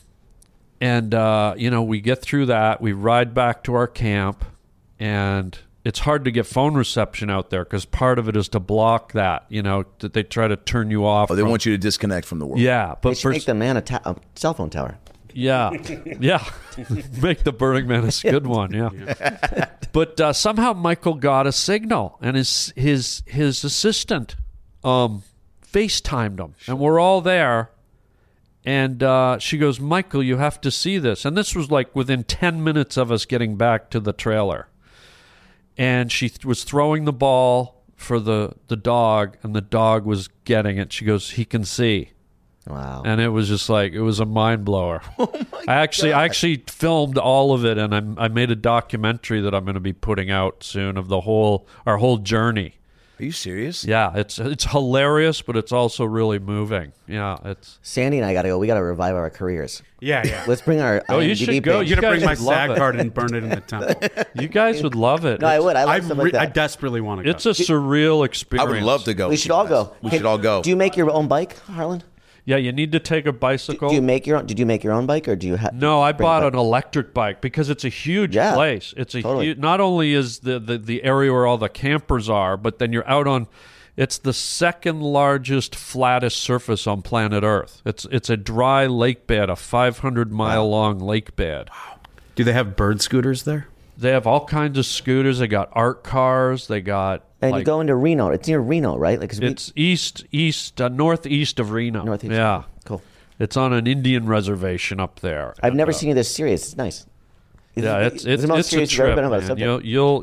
you know, we get through that. We ride back to our camp, and it's hard to get phone reception out there because part of it is to block that. You know, that they try to turn you off. Oh, they want you to disconnect from the world. Yeah, They but should make the man a cell phone tower. yeah, make the Burning Man a good one. Yeah, but somehow Michael got a signal, and his assistant FaceTimed him, and we're all there. And she goes, Michael, you have to see this. And this was like within 10 minutes of us getting back to the trailer. And she was throwing the ball for the dog, and the dog was getting it. She goes, he can see. Wow. And it was just like, it was a mind blower. Oh my I actually filmed all of it, and I made a documentary that I'm going to be putting out soon of our whole journey. Are you serious? Yeah, it's hilarious, but it's also really moving. Yeah, it's. Sandy and I got to go. We got to revive our careers. Yeah. Let's bring our Oh, you IMDb should go. page. You're gonna bring my guys would love SAG it. card and burn it in the temple. You guys would love it. No, I would. I like stuff like I that. desperately want to go. It's a surreal I experience. would love to go. We should all go. We Hey, should all go. Do you make your own bike, Harlan? Yeah, you need to take a bicycle. Do you make your own? Did you make your own bike, or do you have? No, I bought an electric bike because it's a huge Yeah, place. It's a totally. not only is the area where all the campers are, but then you're out on. It's the second largest, flattest surface on planet Earth. It's a dry lake bed, a 500-mile long lake bed. Do they have bird scooters there? They have all kinds of scooters. They got art cars. They got And you go into Reno. It's near Reno, right? Like, 'cause it's northeast of Reno. Northeast. Yeah, Cool. it's on an Indian reservation up there. I've And, never seen you this serious. It's nice. Yeah, it's the most it's a serious you've ever trip. been about a Man. subject.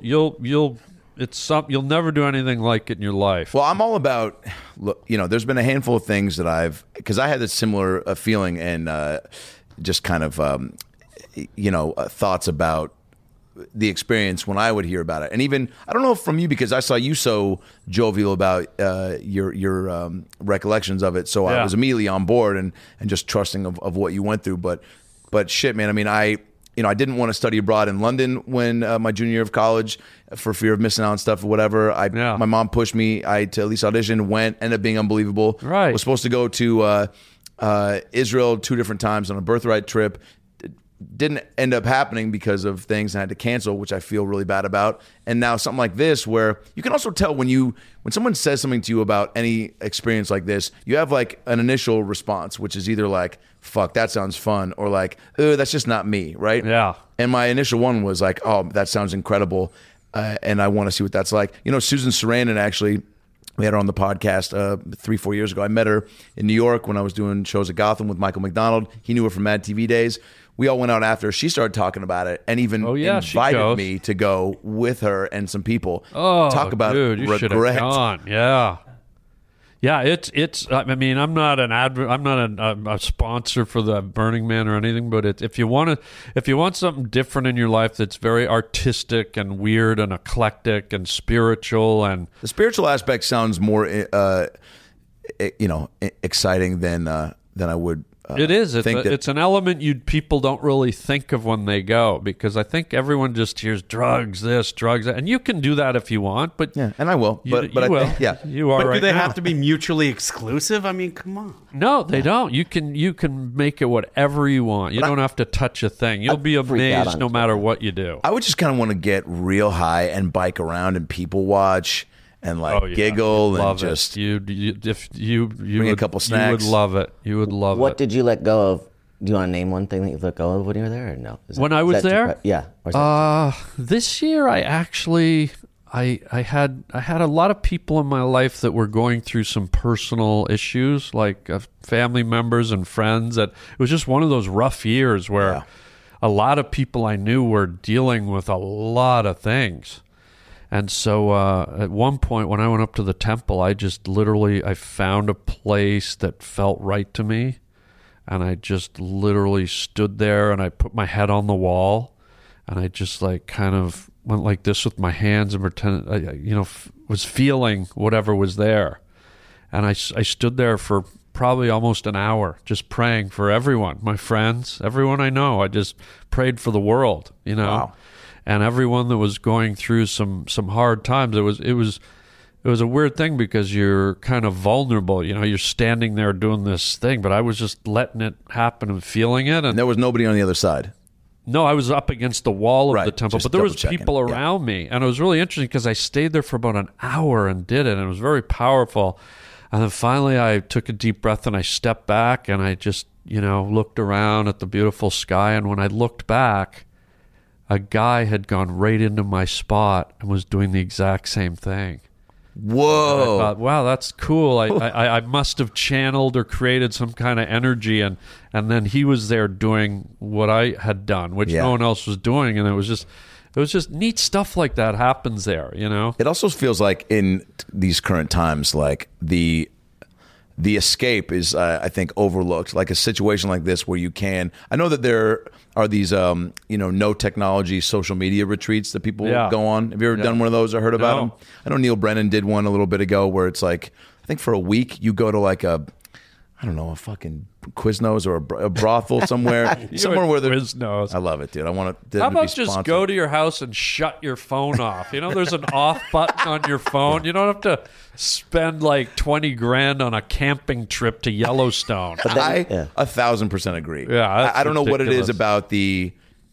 You'll never do anything like it in your life. Well, I'm all about, look, there's been a handful of things that because I had this similar feeling and just kind of, thoughts about the experience when I would hear about it. And even, I don't know if from you, because I saw you so jovial about your recollections of it. So I Yeah. was immediately on board and just trusting of what you went through. But shit, man, I mean, I didn't want to study abroad in London when my junior year of college for fear of missing out on stuff or whatever. Yeah. My mom pushed me. I to at least audition, went, ended up being unbelievable. Right. Was supposed to go to Israel 2 different times on a birthright trip. Didn't end up happening because of things and I had to cancel, which I feel really bad about. And now something like this, where you can also tell when someone says something to you about any experience like this, you have like an initial response, which is either like, fuck, that sounds fun, or like, that's just not me, right? Yeah. And my initial one was like, oh, that sounds incredible, and I want to see what that's like. Susan Sarandon, actually, we had her on the podcast 3-4 years ago. I met her in New York when I was doing shows at Gotham with Michael McDonald. He knew her from Mad TV days. We all went out after. She started talking about it and even she invited goes. me to go with her and some people. Oh, talk about dude, you should have regret. gone. Yeah, yeah. It's. I mean, I'm not a sponsor for the Burning Man or anything, but if you want something different in your life that's very artistic and weird and eclectic and spiritual and The spiritual aspect sounds more, exciting than I would. it is. think It's an element people don't really think of when they go, because I think everyone just hears drugs, this, drugs that, and you can do that if you want, but Yeah, and I will. you, But you I will. think, yeah. You are But right do they now. have to be mutually exclusive? I mean, come on. No, they don't. You can make it whatever you want. You don't have to touch a thing. You'll be freak out amazed on no it. matter what you do. I would just kind of want to get real high and bike around and people watch and like Oh, yeah. giggle You'd and love just. it. If you Bring a would, couple You snacks. would love it. You would love What it. did you let go of? Do you want to name one thing that you let go of when you were there, or no? When I was is that too there? yeah. Or is that- This year, I actually I had a lot of people in my life that were going through some personal issues, like family members and friends. That it was just one of those rough years where a lot of people I knew were dealing with a lot of things. And so at one point when I went up to the temple, I just literally I found a place that felt right to me. And I just literally stood there and I put my head on the wall and I just like kind of went like this with my hands and pretended, was feeling whatever was there. And I stood there for probably almost an hour just praying for everyone, my friends, everyone I know. I just prayed for the world, Wow. and everyone that was going through some hard times. It was a weird thing because you're kind of vulnerable. You're standing there doing this thing, but I was just letting it happen and feeling it. And And there was nobody on the other side. no, I was up against the wall of Right, the temple, just but there was double-checking. people Yeah. around me. And it was really interesting because I stayed there for about an hour and did it. And it was very powerful. And then finally I took a deep breath and I stepped back and I just, looked around at the beautiful sky. And when I looked back, a guy had gone right into my spot and was doing the exact same thing. Whoa. I thought, wow, that's cool. I must have channeled or created some kind of energy, and then he was there doing what I had done, which no one else was doing, and it was just neat stuff like that happens there, you know? It also feels like in these current times, like the escape is, I think, overlooked. Like a situation like this where you can. I know that there are these, no technology social media retreats that people go on. Have you ever done one of those or heard about them? I know Neil Brennan did one a little bit ago where it's like, I think for a week you go to like a fucking Quiznos or a brothel somewhere, where there's Quiznos. I love it, dude. I want to. How about just go to your house and shut your phone off? You know, there's an off button on your phone. You don't have to spend like $20,000 on a camping trip to Yellowstone. I 1,000% agree. Yeah, I don't know what it is about the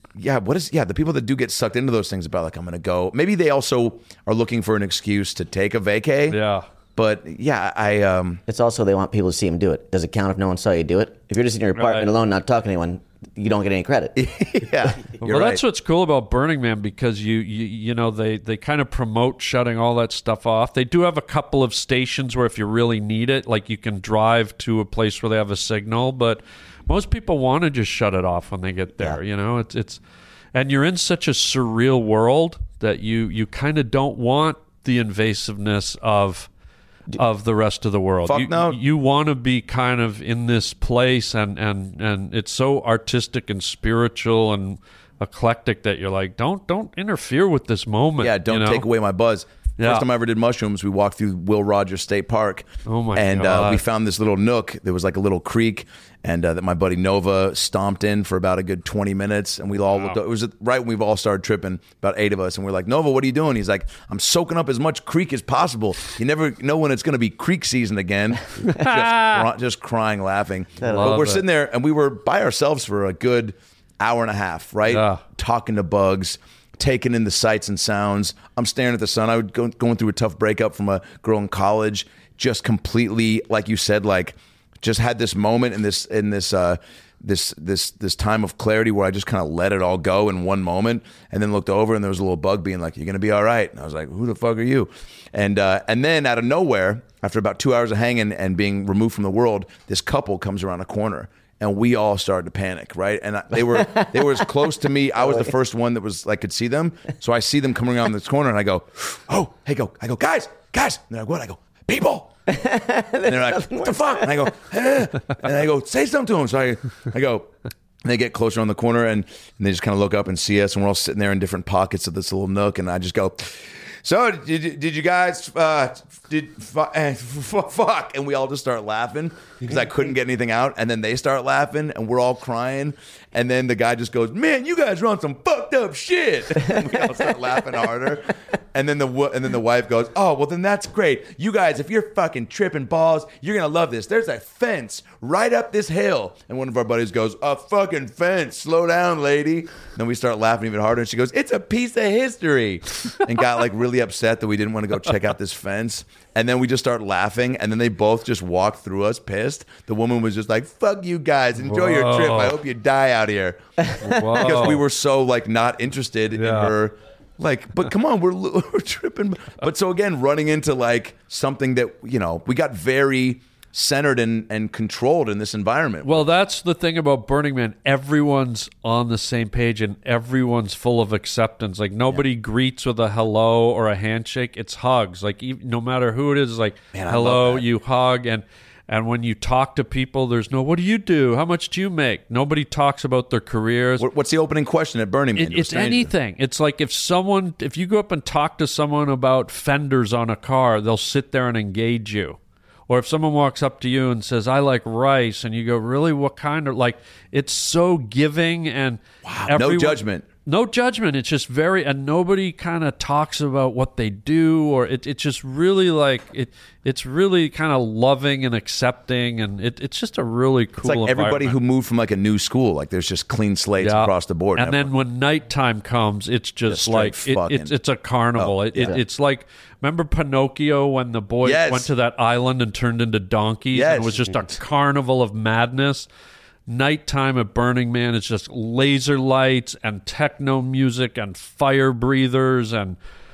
people that do get sucked into those things about like I'm going to go. Maybe they also are looking for an excuse to take a vacay. Yeah. But it's also they want people to see him do it. Does it count if no one saw you do it? If you're just in your apartment alone, not talking to anyone, you don't get any credit. Well, that's what's cool about Burning Man, because you know they kind of promote shutting all that stuff off. They do have a couple of stations where if you really need it, like you can drive to a place where they have a signal, but most people want to just shut it off when they get there. You know, it's and you're in such a surreal world that you kind of don't want the invasiveness of the rest of the world. You want to be kind of in this place, and it's so artistic and spiritual and eclectic that you're like, don't interfere with this moment. Yeah, don't take away my buzz. First time I ever did mushrooms, we walked through Will Rogers State Park. Oh my God. And we found this little nook. There was like a little creek, and that my buddy Nova stomped in for about a good 20 minutes. And we all looked up. It was right when we've all started tripping, about 8 of us. And we're like, Nova, what are you doing? He's like, I'm soaking up as much creek as possible. You never know when it's going to be creek season again. just crying, laughing. But we're sitting there, and we were by ourselves for a good hour and a half, right? Yeah. Talking to bugs, taking in the sights and sounds. I'm staring at the sun. I was going through a tough breakup from a girl in college. Just completely, like you said, like just had this moment in this time of clarity where I just kind of let it all go in one moment, and then looked over and there was a little bug being like, "You're gonna be all right." And I was like, "Who the fuck are you?" And then out of nowhere, after about 2 hours of hanging and being removed from the world, this couple comes around a corner. And we all started to panic, right? And they were as close to me. I was the first one that was like could see them. So I see them coming around this corner, and I go, "Oh, hey, go!" I go, "Guys!" And they're like, "What?" I go, "People!" And they're like, "What the fuck?" And I go, and I go, "Say something to them." So I go. And they get closer on the corner, and they just kind of look up and see us, and we're all sitting there in different pockets of this little nook, and I just go, "So did you guys fuck?" And we all just start laughing because I couldn't get anything out, and then they start laughing, and we're all crying, and then the guy just goes, "Man, you guys are on some fucked up shit." And we all start laughing harder, and then the wife goes, "Oh, well then that's great. You guys, if you're fucking tripping balls, you're gonna love this. There's a fence right up this hill." And one of our buddies goes, "A fucking fence? Slow down, lady." And then we start laughing even harder, and she goes, "It's a piece of history," and got like really upset that we didn't want to go check out this fence. And then we just start laughing, and then they both just walked through us pissed. The woman was just like, "Fuck you guys, enjoy your trip. I hope you die out here." Because we were so like not interested in her. Like, but come on, we're tripping. But so again, running into like something that, you know, we got very centered and controlled in this environment. Well, that's the thing about Burning Man. Everyone's on the same page, and everyone's full of acceptance. Like nobody greets with a hello or a handshake. It's hugs. Like no matter who it is, like, Man, hello, you hug. And when you talk to people, there's no, "What do you do? How much do you make?" Nobody talks about their careers. What's the opening question at Burning Man? It's anything. It's like if you go up and talk to someone about fenders on a car, they'll sit there and engage you. Or if someone walks up to you and says, "I like rice," and you go, "Really? What kind of?" Like, it's so giving, and no judgment. No judgment. It's just and nobody kind of talks about what they do, or it's just really like it's really kind of loving and accepting, and it's just a really cool It's like everybody who environment. moved from like a new school, like there's just clean slates across the board. And then when nighttime comes, it's just like it's a carnival. It's like, remember Pinocchio when the boys went to that island and turned into donkeys? Yes. And it was just a carnival of madness. Nighttime at Burning Man is just laser lights and techno music and fire breathers and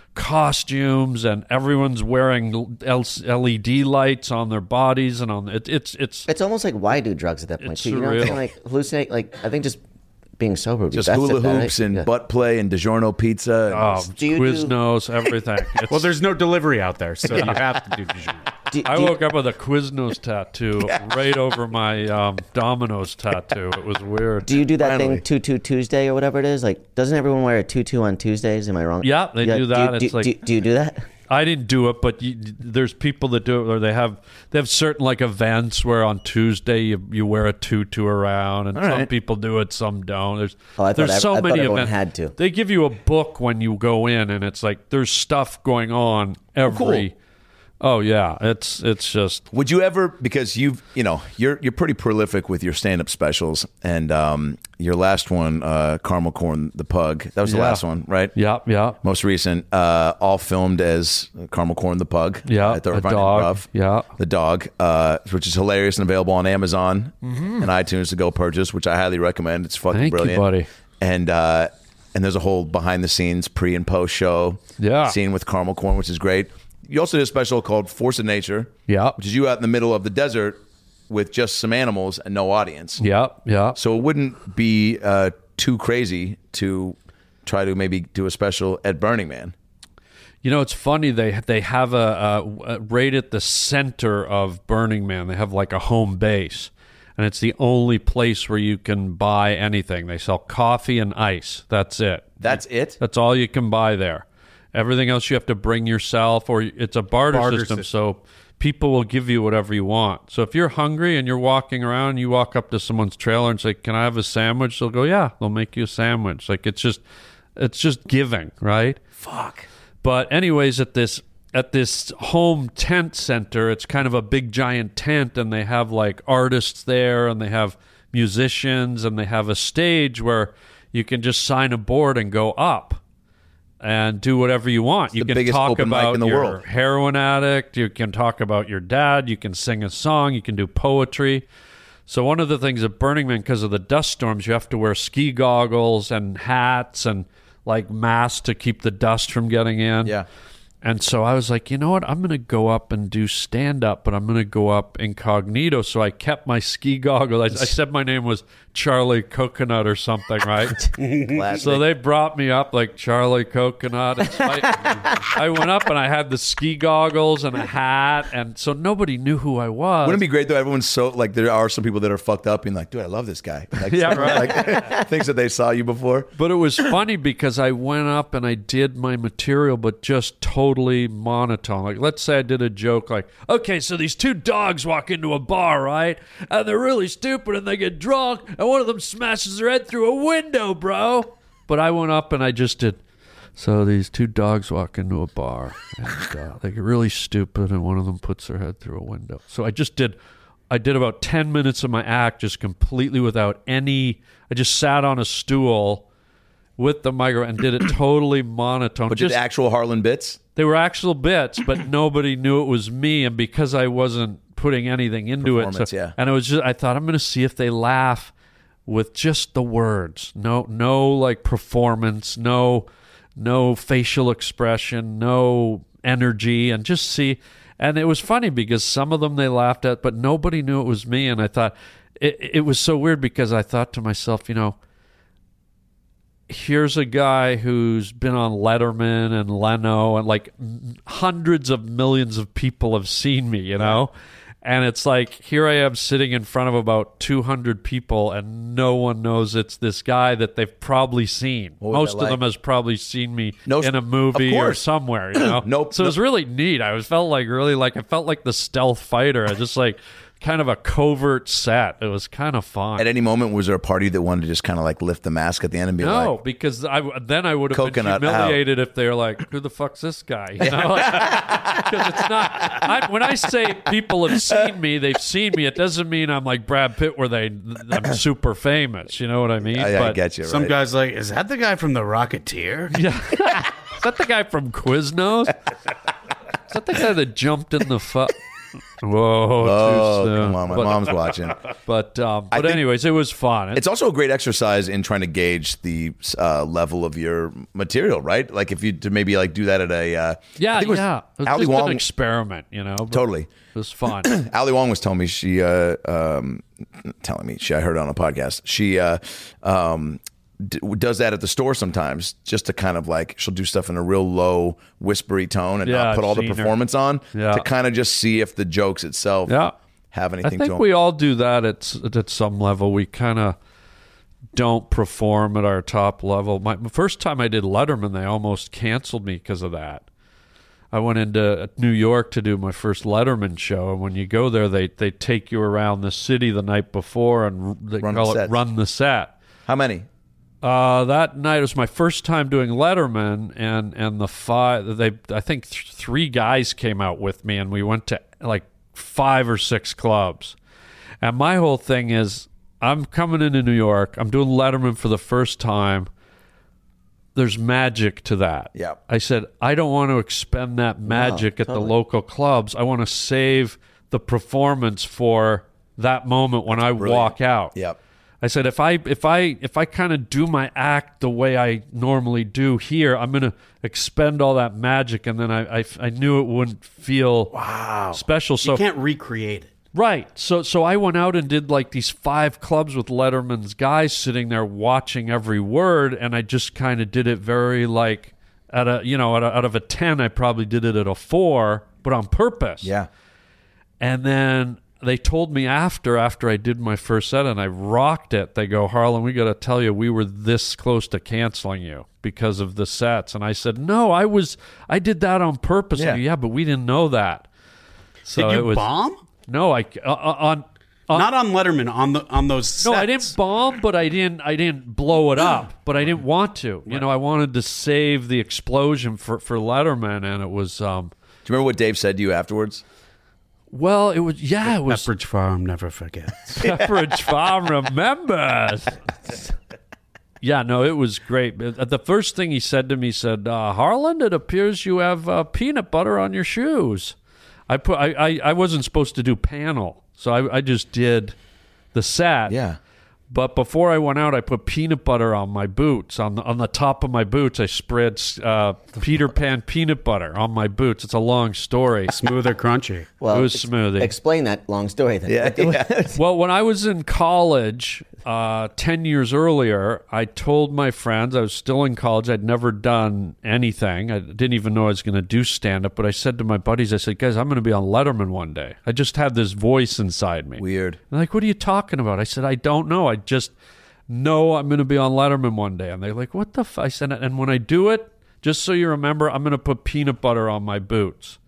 costumes, and everyone's wearing LED lights on their bodies and on It's almost like, why do drugs at that point? It's too? You know what I'm surreal. saying? Like hallucinate. Like I think just being sober would be Just best hula at that, right? hoops and Yeah. butt play and DiGiorno pizza. And Do you do- Quiznos, everything. It's, Well, there's no delivery out there, so you have to do DiGiorno. I woke up with a Quiznos tattoo right over my Domino's tattoo. It was weird. Do you do that Finally. thing Tutu Tuesday or whatever it is? Like, doesn't everyone wear a tutu on Tuesdays? Am I wrong? Yeah, they do that. Do, It's like- do you do that? I didn't do it, but there's people that do it, or they have certain like events where on Tuesday you wear a tutu around, and some right. people do it, some don't. There's I thought so I thought many everyone events. had to. They give you a book when you go in, and it's like there's stuff going on every. Oh yeah, it's just Would you ever, because you're pretty prolific with your stand-up specials, and your last one, Caramel Corn the Pug, that was the Yeah. last one, right? yeah. Most recent, all filmed as Caramel Corn the Pug. Yeah, at the a Irvine dog. Improv. Yeah. The dog, which is hilarious and available on Amazon and iTunes to go purchase, which I highly recommend. It's fucking Thank you, brilliant, buddy. And there's a whole behind-the-scenes pre and post show scene with Caramel Corn, which is great. You also did a special called Force of Nature, Yeah. which is you out in the middle of the desert with just some animals and no audience. Yeah. So it wouldn't be too crazy to try to maybe do a special at Burning Man. You know, it's funny. They have a right at the center of Burning Man. They have like a home base, and it's the only place where you can buy anything. They sell coffee and ice. That's it. That's it? That's all you can buy there. Everything else you have to bring yourself, or it's a barter system. So people will give you whatever you want. So if you're hungry and you're walking around, you walk up to someone's trailer and say, "Can I have a sandwich?" They'll go, "Yeah." They'll make you a sandwich. Like it's just giving, right? Fuck. But anyways, at this home tent center, it's kind of a big giant tent, and they have like artists there, and they have musicians, and they have a stage where you can just sign a board and go up and do whatever you want. You the can biggest talk open mic about in the your world. heroin addict. You can talk about your dad. You can sing a song. You can do poetry. So one of the things at Burning Man, because of the dust storms, you have to wear ski goggles and hats and like masks to keep the dust from getting in. Yeah. And so I was like, you know what? I'm going to go up and do stand-up, but I'm going to go up incognito. So I kept my ski goggles. I said my name was Charlie Coconut or something, right? Classic. So they brought me up like Charlie Coconut. And so I went up and I had the ski goggles and a hat, and so nobody knew who I was. Wouldn't it be great though? Everyone's so like, there are some people that are fucked up and like, dude, I love this guy. Like, Yeah, right. like thinks that they saw you before. But it was funny because I went up and I did my material, but just totally monotone. Like, let's say I did a joke like, okay, so these two dogs walk into a bar, right? And they're really stupid and they get drunk, and one of them smashes their head through a window, bro. But I went up and I just did, so these two dogs walk into a bar and they get really stupid, and one of them puts their head through a window. So I did about 10 minutes of my act just completely without any, I just sat on a stool with the microphone and did it totally monotone. But Just, just actual Harlan bits. they were actual bits, but nobody knew it was me. And because I wasn't putting anything into it, Performance, yeah. and it was just, I thought, I'm going to see if they laugh with just the words. No like performance, no facial expression, no energy, and just see. And it was funny because some of them they laughed at, but nobody knew it was me. And I thought it was so weird because I thought to myself, you know, here's a guy who's been on Letterman and Leno, and like hundreds of millions of people have seen me, you know? And it's like, here I am sitting in front of about 200 people, and no one knows it's this guy that they've probably seen. was Most that of them like? has probably seen me No, in a movie of or course. somewhere, you know? Nope. So it was really neat. I felt like the stealth fighter. I just like kind of a covert set. It was kind of fun. At any moment, was there a party that wanted to just kind of like lift the mask at the end and be No, like, because I would have been Coconut humiliated if they're like, "Who the fuck's this guy?" You know, because it's not. When I say people have seen me, they've seen me. It doesn't mean I'm like Brad Pitt, where I'm super famous. You know what I mean? I get you. Some right? guy's like, is that the guy from The Rocketeer? Yeah. Is that the guy from Quiznos? Is that the guy that jumped in the Whoa, Oh, too soon. come on. My mom's watching. But think- anyways, it was fun. It's also a great exercise in trying to gauge the level of your material, right? Like if you to maybe like do that at a I think it was It was Ali just Wong. an experiment, but Totally. It was fun. Ali Wong was telling me I heard it on a podcast. She does that at the store sometimes, just to kind of like she'll do stuff in a real low, whispery tone and Yeah, not put all the I've seen her. performance on Yeah. to kind of just see if the jokes itself Yeah. have I anything to think them. we all do that at some level. We kind of don't perform at our top level. My first time I did Letterman, they almost canceled me because of that. I went into New York to do my first Letterman show, and when you go there, they take you around the city the night before and they Run call the it sets. run the set. How many? That night was my first time doing Letterman, and I think three guys came out with me, and we went to like 5 or 6 clubs. And my whole thing is, I'm coming into New York, I'm doing Letterman for the first time. There's magic to that. Yeah. I said, I don't want to expend that magic at the local clubs. I want to save the performance for that moment when I walk out. Yep. I said, if I kind of do my act the way I normally do here, I'm going to expend all that magic, and then I knew it wouldn't feel special. So You can't recreate it. right, so I went out and did like these 5 clubs with Letterman's guys sitting there watching every word, and I just kind of did it very like out of a 10, I probably did it at a 4, but on purpose. Yeah. And then they told me after I did my first set and I rocked it, they go, Harlan, we got to tell you, we were this close to canceling you because of the sets. And I said, no, I did that on purpose. Yeah. And, yeah, but we didn't know that. So Did you it was, bomb? No, Not on Letterman. On those sets. no, I didn't bomb, but I didn't blow it up. But I didn't want to. You know, I wanted to save the explosion for Letterman, and it was. Do you remember what Dave said to you afterwards? Well, it was. Pepperidge Farm never forgets. Pepperidge Farm remembers. Yeah, no, it was great. The first thing he said to me said, Harlan, it appears you have peanut butter on your shoes. I wasn't supposed to do panel, so I just did the set. Yeah. But before I went out, I put peanut butter on my boots. On the top of my boots, I spread Peter Pan peanut butter on my boots. It's a long story. Smooth or crunchy? Well, It was smoothie. Explain that long story then. Yeah. Well, when I was in college 10 years earlier, I told my friends, I was still in college, I'd never done anything. I didn't even know I was going to do stand-up, but I said to my buddies, I said, guys, I'm going to be on Letterman one day. I just had this voice inside me. Weird. They're like, what are you talking about? I said, I don't know. I just know I'm going to be on Letterman one day. And they're like, what the f-? I said, and when I do it, just so you remember, I'm going to put peanut butter on my boots.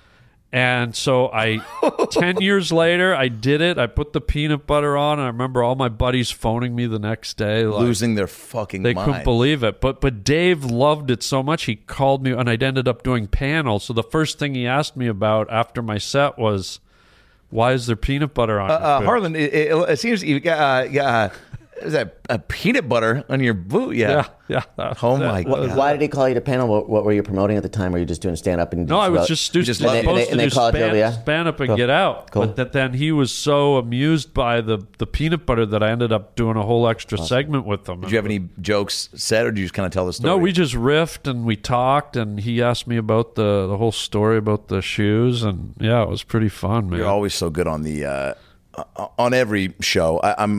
And so 10 years later, I did it. I put the peanut butter on. And I remember all my buddies phoning me the next day. Like, Losing their fucking they mind. couldn't believe it. But Dave loved it so much, he called me, and I ended up doing panel. So the first thing he asked me about after my set was, why is there peanut butter on your boots? Harlan, it seems you got is that a peanut butter on your boot? Yeah. Yeah. Oh my god. Why did he call you to panel? What were you promoting at the time? Were you just doing stand up? No, I was just just love it. supposed And they to called do you over, yeah? span up and Cool. get out. Cool. But then he was so amused by the peanut butter that I ended up doing a whole extra segment with him. Did you have any jokes said, or did you just kind of tell the story? No, we just riffed and we talked, and he asked me about the whole story about the shoes, and yeah, it was pretty fun, man. You're always so good on the on every show.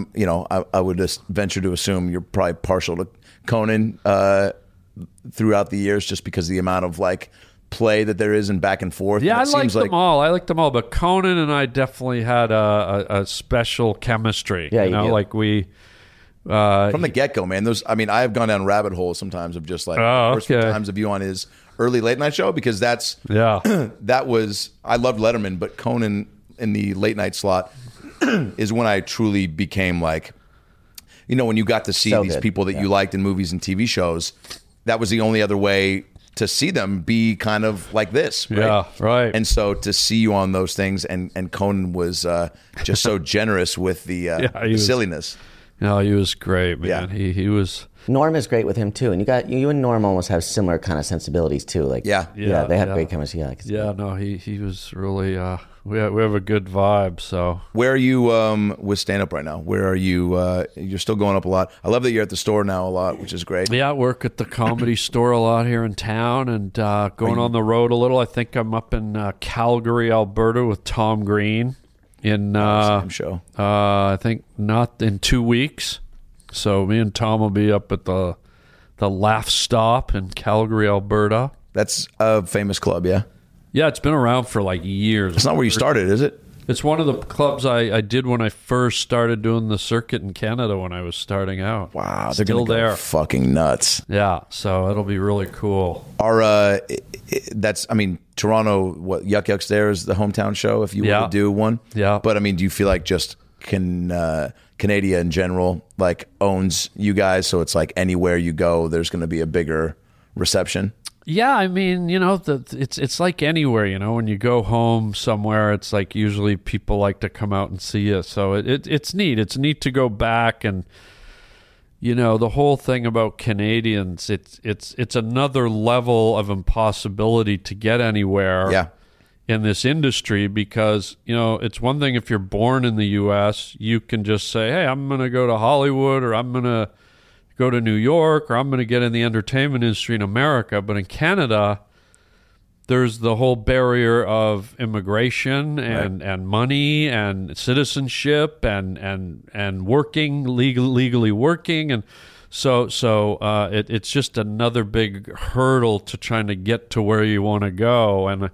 I would just venture to assume you're probably partial to Conan throughout the years, just because of the amount of like play that there is and back and forth. Yeah, And I it liked seems them all. I liked them all, but Conan and I definitely had a special chemistry. Yeah, you know, you do. like we. from the get go, man. I have gone down rabbit holes sometimes of just like Oh, first few okay. times of you on his early late night show, because Yeah. that was, I loved Letterman, but Conan in the late night slot is when I truly became like, when you got to see So these good. people that Yeah. you liked in movies and TV shows, that was the only other way to see them be kind of like this. Right? Yeah, right. And so to see you on those things, and Conan was just so generous with the he was- silliness. No, he was great, man. Yeah. He was. Norm is great with him too, and you and Norm almost have similar kind of sensibilities too. Like Yeah. they have great chemistry. Yeah, I can see Yeah, that. no, he was really. We have a good vibe. So Where are you with stand up right now? Where are you? You're still going up a lot. I love that you're at the store now a lot, which is great. yeah, I work at the Comedy Store a lot here in town, and going on the road a little. I think I'm up in Calgary, Alberta, with Tom Green in Same show. I think not in 2 weeks. So me and Tom will be up at the Laugh Stop in Calgary, Alberta. That's a famous club, yeah? Yeah, it's been around for like years. It's not where you started, is it? It's one of the clubs I did when I first started doing the circuit in Canada when I was starting out. Wow, they're Still gonna go there. fucking nuts. Yeah, so it'll be really cool. That's, I mean, Toronto, what, Yuck Yuck's there is the hometown show if you were Yeah. to do one. Yeah. But I mean, do you feel like just Canada in general like owns you guys, so it's like anywhere you go, there's going to be a bigger reception? Yeah, I mean, it's like anywhere, when you go home somewhere, it's like usually people like to come out and see you. So it's neat. It's neat to go back and, the whole thing about Canadians, it's another level of impossibility to get anywhere. Yeah. In this industry, because it's one thing if you're born in the U.S., you can just say, hey, I'm going to go to Hollywood, or I'm going to go to New York, or I'm going to get in the entertainment industry in America. But in Canada, there's the whole barrier of immigration and money and citizenship and working legally working, and so it's just another big hurdle to trying to get to where you want to go. And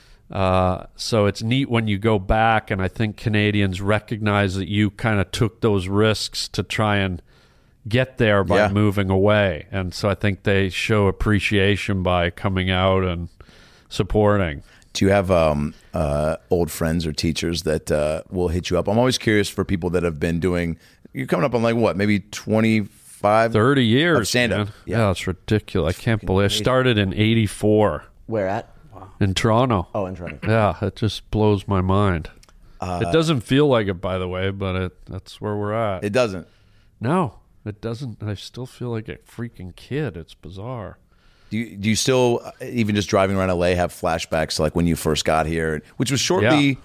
so it's neat when you go back, and I think Canadians recognize that you kind of took those risks to try and get there by moving away. And so I think they show appreciation by coming out and supporting. Do you have old friends or teachers that will hit you up? I'm always curious for people that have been doing, you're coming up on like what, maybe 25, 30 years of stand-up. man. Yeah, it's ridiculous. I can't believe I started in 84 Where at? in Toronto. Oh, in Toronto. Yeah, it just blows my mind. It doesn't feel like it, by the way, but that's where we're at. It doesn't. No, it doesn't. I still feel like a freaking kid. It's bizarre. Do you still, even just driving around LA, have flashbacks to like when you first got here, which was shortly?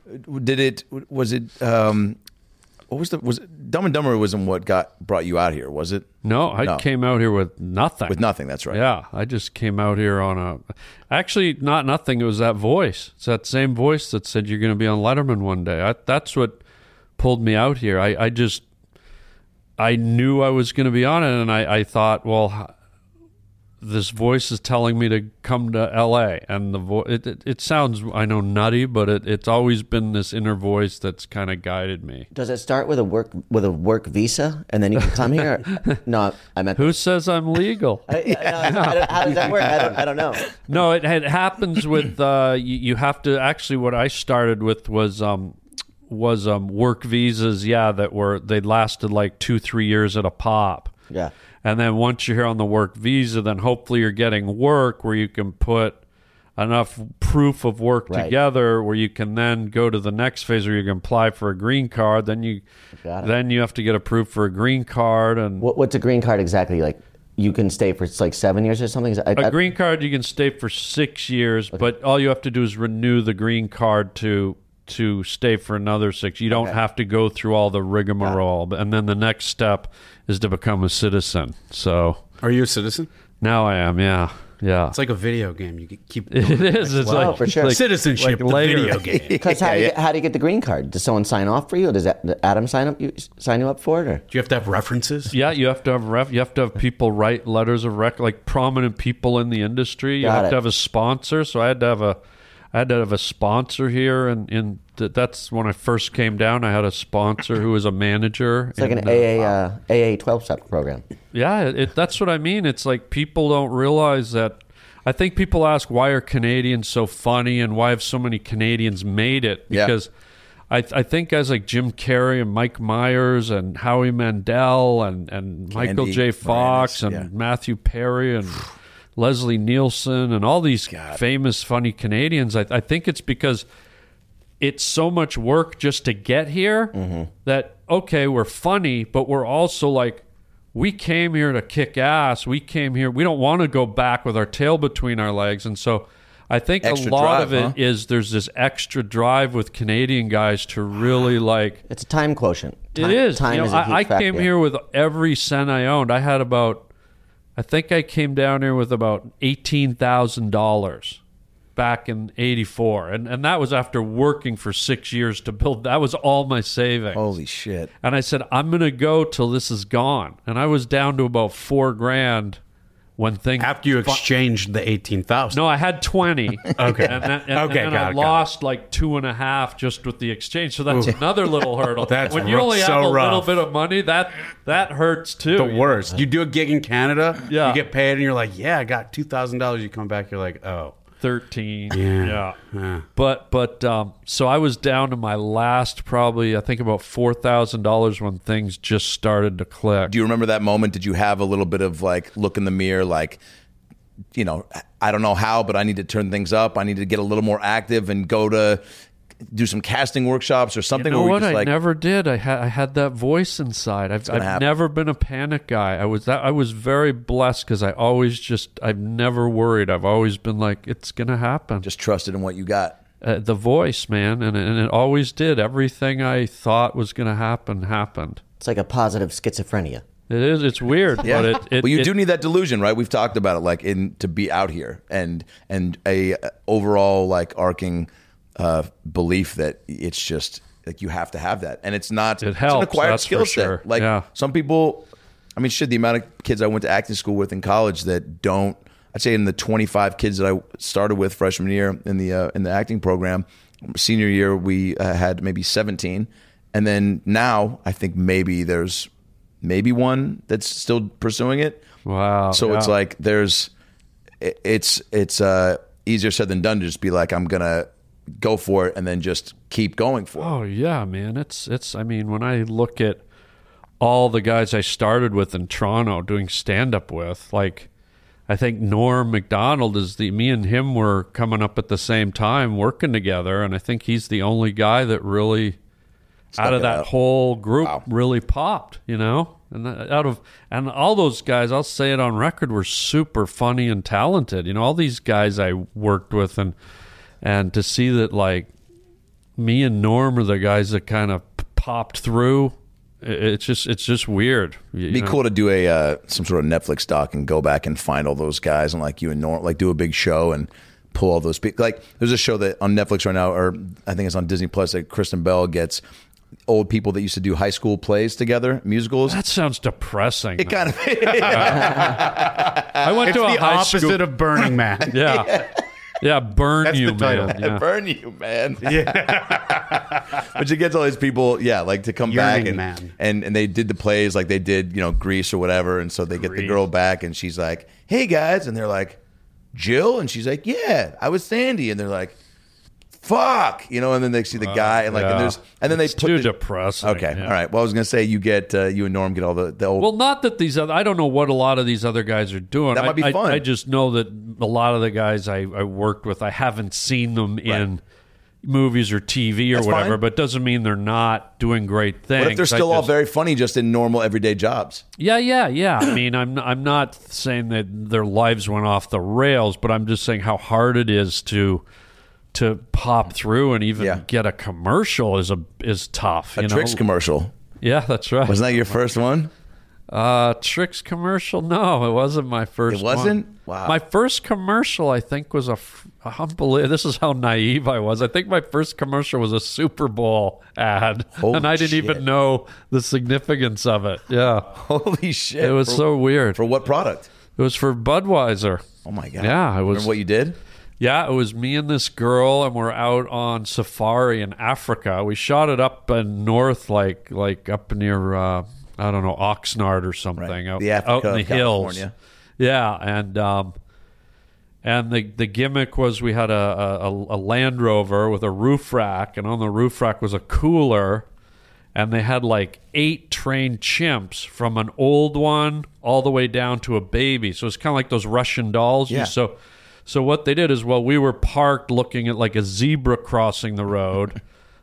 Was it Dumb and Dumber wasn't what brought you out here, was it? No, I came out here with nothing. With nothing, that's right. Yeah, I just came out here on actually not nothing. It was that voice. It's that same voice that said you're going to be on Letterman one day. That's what pulled me out here. I knew I was going to be on it, and I thought, well, this voice is telling me to come to LA, and it sounds, I know, nutty, but it's always been this inner voice that's kind of guided me. Does it start with a work visa, and then you can come here? No, I meant. Who says I'm legal? How does that work? I don't know. No, it happens with you have to actually. What I started with was work visas. Yeah, they lasted like 2-3 years at a pop. Yeah. And then once you're here on the work visa, then hopefully you're getting work where you can put enough proof of work together where you can then go to the next phase where you can apply for a green card. Then you have to get approved for a green card. And what's a green card exactly? Like you can stay for like 7 years or something? A green card, you can stay for 6 years, but all you have to do is renew the green card to stay for another 6. You don't have to go through all the rigmarole. And then the next step is to become a citizen. So Are you a citizen? now I am, yeah. It's like a video game. You keep. It is. It's like, for sure. like Citizenship, like the later. video game. Because how do you get the green card? Does someone sign off for you? Or does Adam sign you up for it? Or? Do you have to have references? Yeah, you have to have people write letters of like prominent people in the industry. You have to have a sponsor. So I had to have a sponsor here, and that's when I first came down. I had a sponsor who was a manager. It's like an AA 12-step program. Yeah, that's what I mean. It's like people don't realize that. I think people ask, why are Canadians so funny, and why have so many Canadians made it? Because I think guys like Jim Carrey and Mike Myers and Howie Mandel and Michael J. Fox and Matthew Perry and Leslie Nielsen and all these famous funny Canadians, I think it's because it's so much work just to get here that, okay, we're funny, but we're also like, we came here to kick ass. We came here. We don't want to go back with our tail between our legs. And so I think Extra a lot drive, of it is there's this extra drive with Canadian guys to really like. It's a time quotient. It is. Time is a huge I factor. came here with every cent I owned. I think I came down here with about $18,000 back in '84, and that was after working for 6 years to build. That was all my savings. Holy shit. And I said, I'm going to go till this is gone. And I was down to about $4,000 when things. After you exchanged the 18,000. No, I had 20. Okay. And then, Okay, and then got I it, got lost like 2.5 just with the exchange. So that's another little hurdle. That's when you only so have a little rough. bit of money, that hurts too. The worst. You do a gig in Canada, Yeah. you get paid, and you're like, yeah, I got $2,000. You come back, you're like, oh. 13. Yeah. But so I was down to my last probably I think about $4,000 when things just started to click. Do you remember that moment? Did you have a little bit of like look in the mirror, like, you know, I don't know how, but I need to turn things up. I need to get a little more active and go to do some casting workshops or something? You know or were what? just I like, never did. I had that voice inside. I've happen. never been a panic guy. I was very blessed because I've never worried. I've always been like, it's gonna happen. just trusted in what you got. The voice, man, and it always did. Everything I thought was gonna happen happened. It's like a positive schizophrenia. It is. It's weird, but Well, you do need that delusion, right? We've talked about it, like to be out here and a overall like arcing belief that it's just like you have to have that, and it's not. It It's helps, an acquired that's skill for set. sure. Like Yeah. some people, I mean, shit. The amount of kids I went to acting school with in college that don't. I'd say in the 25 kids that I started with freshman year in the acting program, senior year we had maybe 17, and then now I think maybe there's maybe one that's still pursuing it. wow. So yeah. it's like it's easier said than done to just be like, I'm gonna go for it and then just keep going for it. Oh yeah, man. It's I mean, when I look at all the guys I started with in Toronto doing stand up with, like I think Norm MacDonald me and him were coming up at the same time working together, and I think he's the only guy that really out of it that out. whole group Wow. really popped, you know? And all those guys, I'll say it on record, were super funny and talented. You know, all these guys I worked with, and to see that like me and Norm are the guys that kind of popped through. It's just weird. It'd be cool to do a some sort of Netflix doc and go back and find all those guys and like you and Norm, like do a big show and pull all those people. Like there's a show that on Netflix right now, or I think it's on Disney Plus, that Kristen Bell gets old people that used to do high school plays together, musicals. That sounds depressing. It kind of I went It's to a the high opposite school. of Burning Man. Yeah, burn That's you, the title. man. Yeah. burn you, man. Yeah. But you get to all these people, like to come Yearning back man. and they did the plays like they did, Grease or whatever, and so they get the Grease. girl back and she's like, "Hey guys," and they're like, "Jill," and she's like, "Yeah, I was Sandy," and they're like, "Fuck," and then they see the guy and like Yeah. and then they It's put too the- depressing. Okay, yeah. all right. Well, I was gonna say you get you and Norm get all the old. Well, not that these other. I don't know what a lot of these other guys are doing. That might be fun. I just know that a lot of the guys I worked with, I haven't seen them in movies or TV or That's whatever, fine. but it doesn't mean they're not doing great things. what if they're still I all just- very funny just in normal everyday jobs? Yeah. I mean, I'm not saying that their lives went off the rails, but I'm just saying how hard it is to pop through and even get a commercial is tough. A Tricks commercial. Yeah, that's right. Wasn't that your first one? Tricks commercial? No, it wasn't my first. It wasn't? one. Wow. My first commercial, I think, was unbelievable. This is how naive I was. I think my first commercial was a Super Bowl ad, Holy and I didn't shit. even know the significance of it. Yeah, Holy shit! it was so weird. For what product? It was for Budweiser. Oh my god! Yeah, it was. Remember what you did? Yeah, it was me and this girl, and we're out on safari in Africa. We shot it up in north, like up near I don't know, Oxnard or something, Right. out, The Africa out in the of hills. California. Yeah, and the gimmick was we had a Land Rover with a roof rack, and on the roof rack was a cooler, and they had like 8 trained chimps from an old one all the way down to a baby. So it's kind of like those Russian dolls. Yeah. So what they did is, we were parked looking at like a zebra crossing the road.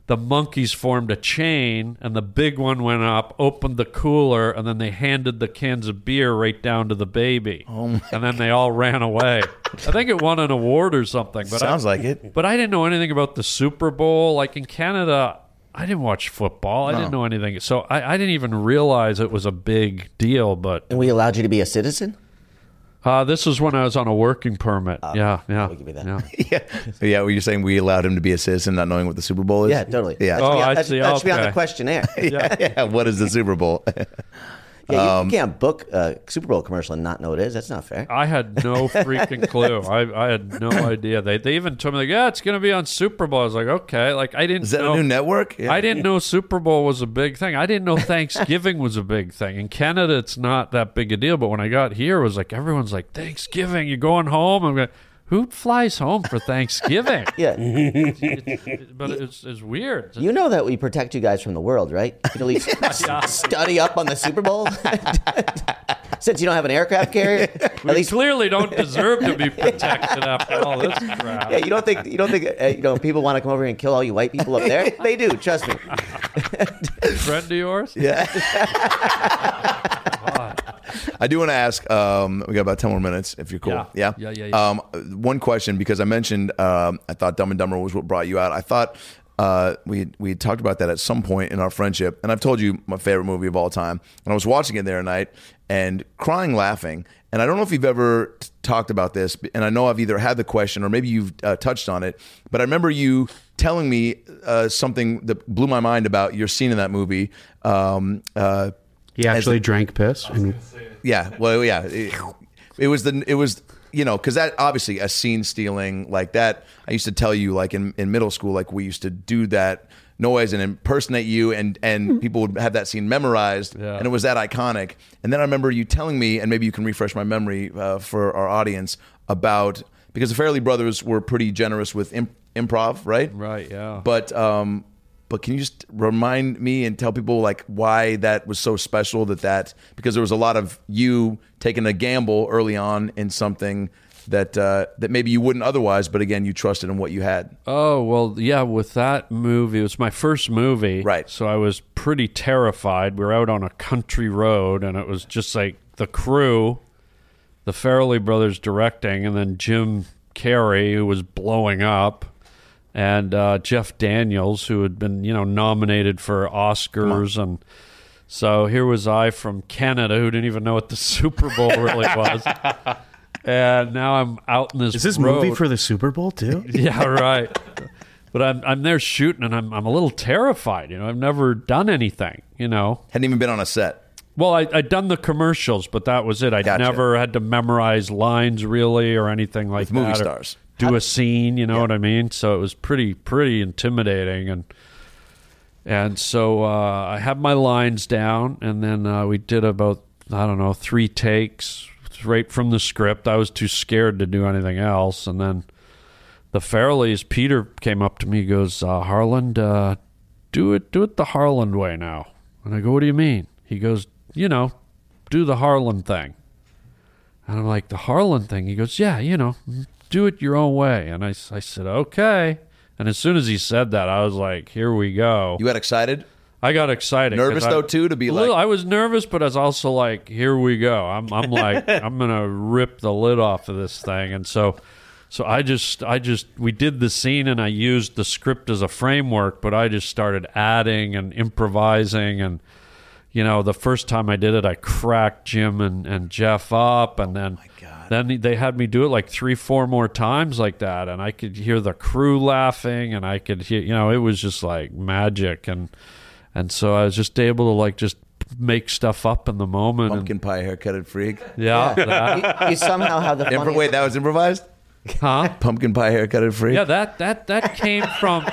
the monkeys formed a chain, and the big one went up, opened the cooler, and then they handed the cans of beer right down to the baby. And then they all ran away. I think it won an award or something. But Sounds like it. But I didn't know anything about the Super Bowl. Like in Canada, I didn't watch football. I didn't know anything. So I didn't even realize it was a big deal. But And we allowed you to be a citizen? this was when I was on a working permit. Yeah. I'll give you that. Yeah. Yeah. Well, you're saying we allowed him to be a citizen, not knowing what the Super Bowl is? Yeah, totally. Yeah. Oh, I That see. should be on the Okay. questionnaire. Yeah. What is the Super Bowl? Yeah, you can't book a Super Bowl commercial and not know what it is. That's not fair. I had no freaking clue. I had no idea. They even told me, like, yeah, it's going to be on Super Bowl. I was like, okay. Like, I didn't Is that know. a new network? Yeah. I didn't know Super Bowl was a big thing. I didn't know Thanksgiving was a big thing. In Canada, it's not that big a deal. But when I got here, it was like, everyone's like, Thanksgiving, you're going home? I'm going, who flies home for Thanksgiving? Yeah. But it's weird. You know that we protect you guys from the world, right? You can at least study up on the Super Bowl. Since you don't have an aircraft carrier, at We least clearly don't deserve to be protected after all this crap. yeah. You don't think people want to come over here and kill all you white people up there? They do. Trust me. Friend of yours? Yeah. I do want to ask. We got about 10 more minutes, if you're cool. Yeah. Yeah. One question, because I mentioned I thought Dumb and Dumber was what brought you out. I thought we talked about that at some point in our friendship, and I've told you my favorite movie of all time. And I was watching it the other night and crying, laughing. And I don't know if you've ever talked about this, and I know I've either had the question or maybe you've touched on it, but I remember you telling me something that blew my mind about your scene in that movie. He actually drank piss. And Yeah, well, yeah, it was because that obviously a scene stealing like that. I used to tell you like in middle school, like we used to do that noise and impersonate you, and people would have that scene memorized, and it was that iconic. And then I remember you telling me, and maybe you can refresh my memory for our audience about, because the Farrelly brothers were pretty generous with improv, right? Right, yeah. But can you just remind me and tell people like why that was so special? That because there was a lot of you taking a gamble early on in something that maybe you wouldn't otherwise, but again, you trusted in what you had. Oh, well, yeah, with that movie, it was my first movie. Right. So I was pretty terrified. We were out on a country road, and it was just like the crew, the Farrelly brothers directing, and then Jim Carrey, who was blowing up, and Jeff Daniels, who had been, nominated for Oscars. And so here was I from Canada, who didn't even know what the Super Bowl really was. And now I'm out in this is this road. movie for the Super Bowl too? Yeah, right. But I'm there shooting, and I'm a little terrified. I've never done anything. Hadn't even been on a set. Well, I'd done the commercials, but that was it. I'd Gotcha. never had to memorize lines really or anything like With movie that. Or stars. do a scene, you know what I mean? So it was pretty intimidating, and so I had my lines down, and then we did about 3 takes right from the script. I was too scared to do anything else, and then the Farrellys, Peter came up to me, he goes, Harland, do it the Harland way now. And I go, what do you mean? He goes, do the Harland thing. And I'm like, the Harland thing? He goes, yeah, do it your own way. And I said, okay. And as soon as he said that, I was like, here we go. You got excited? I got excited. Nervous though too to be like. I was nervous, but I was also like, here we go. I'm like, I'm gonna rip the lid off of this thing. And so I just we did the scene, and I used the script as a framework, but I just started adding and improvising. And the first time I did it, I cracked Jim and Jeff up, and then then they had me do it like 3-4 more times like that, and I could hear the crew laughing, and I could hear, it was just like magic. And so I was just able to like just make stuff up in the moment. Pumpkin pie haircutted freak. Yeah. That, You somehow have the funniest... Wait, that was improvised? huh? Pumpkin pie haircutted freak? Yeah, that came from...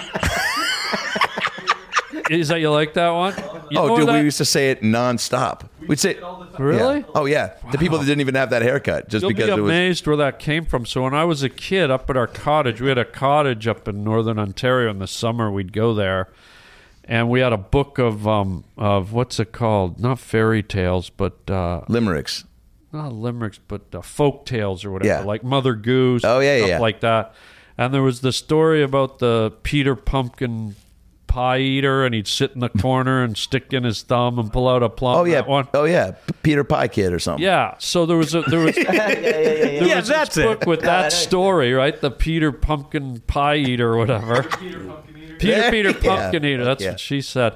Is that you like that one? You know Dude, that- we used to say it nonstop. We'd say, Really? Yeah. Oh yeah, the people that didn't even have that haircut just You'll because be it was. amazed where that came from. So when I was a kid up at our cottage, we had a cottage up in northern Ontario. In the summer, we'd go there, and we had a book of what's it called? Not fairy tales, but Limericks. not limericks, but folk tales or whatever, Yeah. like Mother Goose. Oh, yeah, stuff yeah. like that. And there was the story about the Peter Pumpkin pie eater, and he'd sit in the corner and stick in his thumb and pull out a plum. Oh yeah, that one. oh yeah, Peter Pie Kid or something. Yeah. So there was there was Yeah, that's this book it. with that story, right? The Peter Pumpkin Pie Eater or whatever. Peter Pumpkin Eater. That's what she said.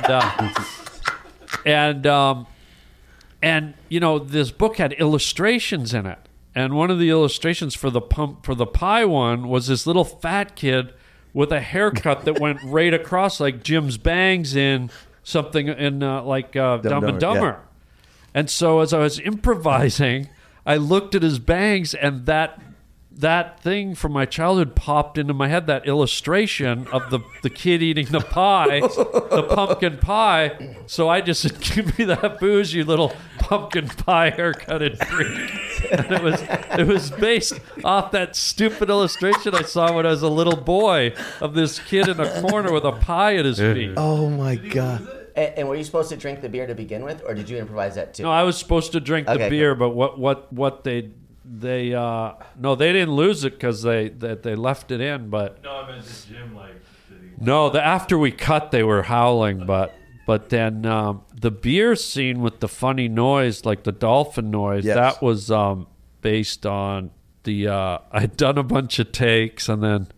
And you know, this book had illustrations in it. And one of the illustrations for the pie one was this little fat kid with a haircut that went right across like Jim's bangs in something in Dumb and Dumber. Yeah. And so as I was improvising, I looked at his bangs, and that thing from my childhood popped into my head, that illustration of the kid eating the pie, the pumpkin pie. So I just said, give me that booze, you little pumpkin pie haircutted freak. And it was based off that stupid illustration I saw when I was a little boy of this kid in a corner with a pie at his feet. Oh my God. And were you supposed to drink the beer to begin with, or did you improvise that too? No, I was supposed to drink the Okay, beer, but what they didn't lose it because they left it in. But No, I meant just Jim, no, after we cut, they were howling. But then the beer scene with the funny noise, like the dolphin noise, Yes. that was based on the. I'd done a bunch of takes, and then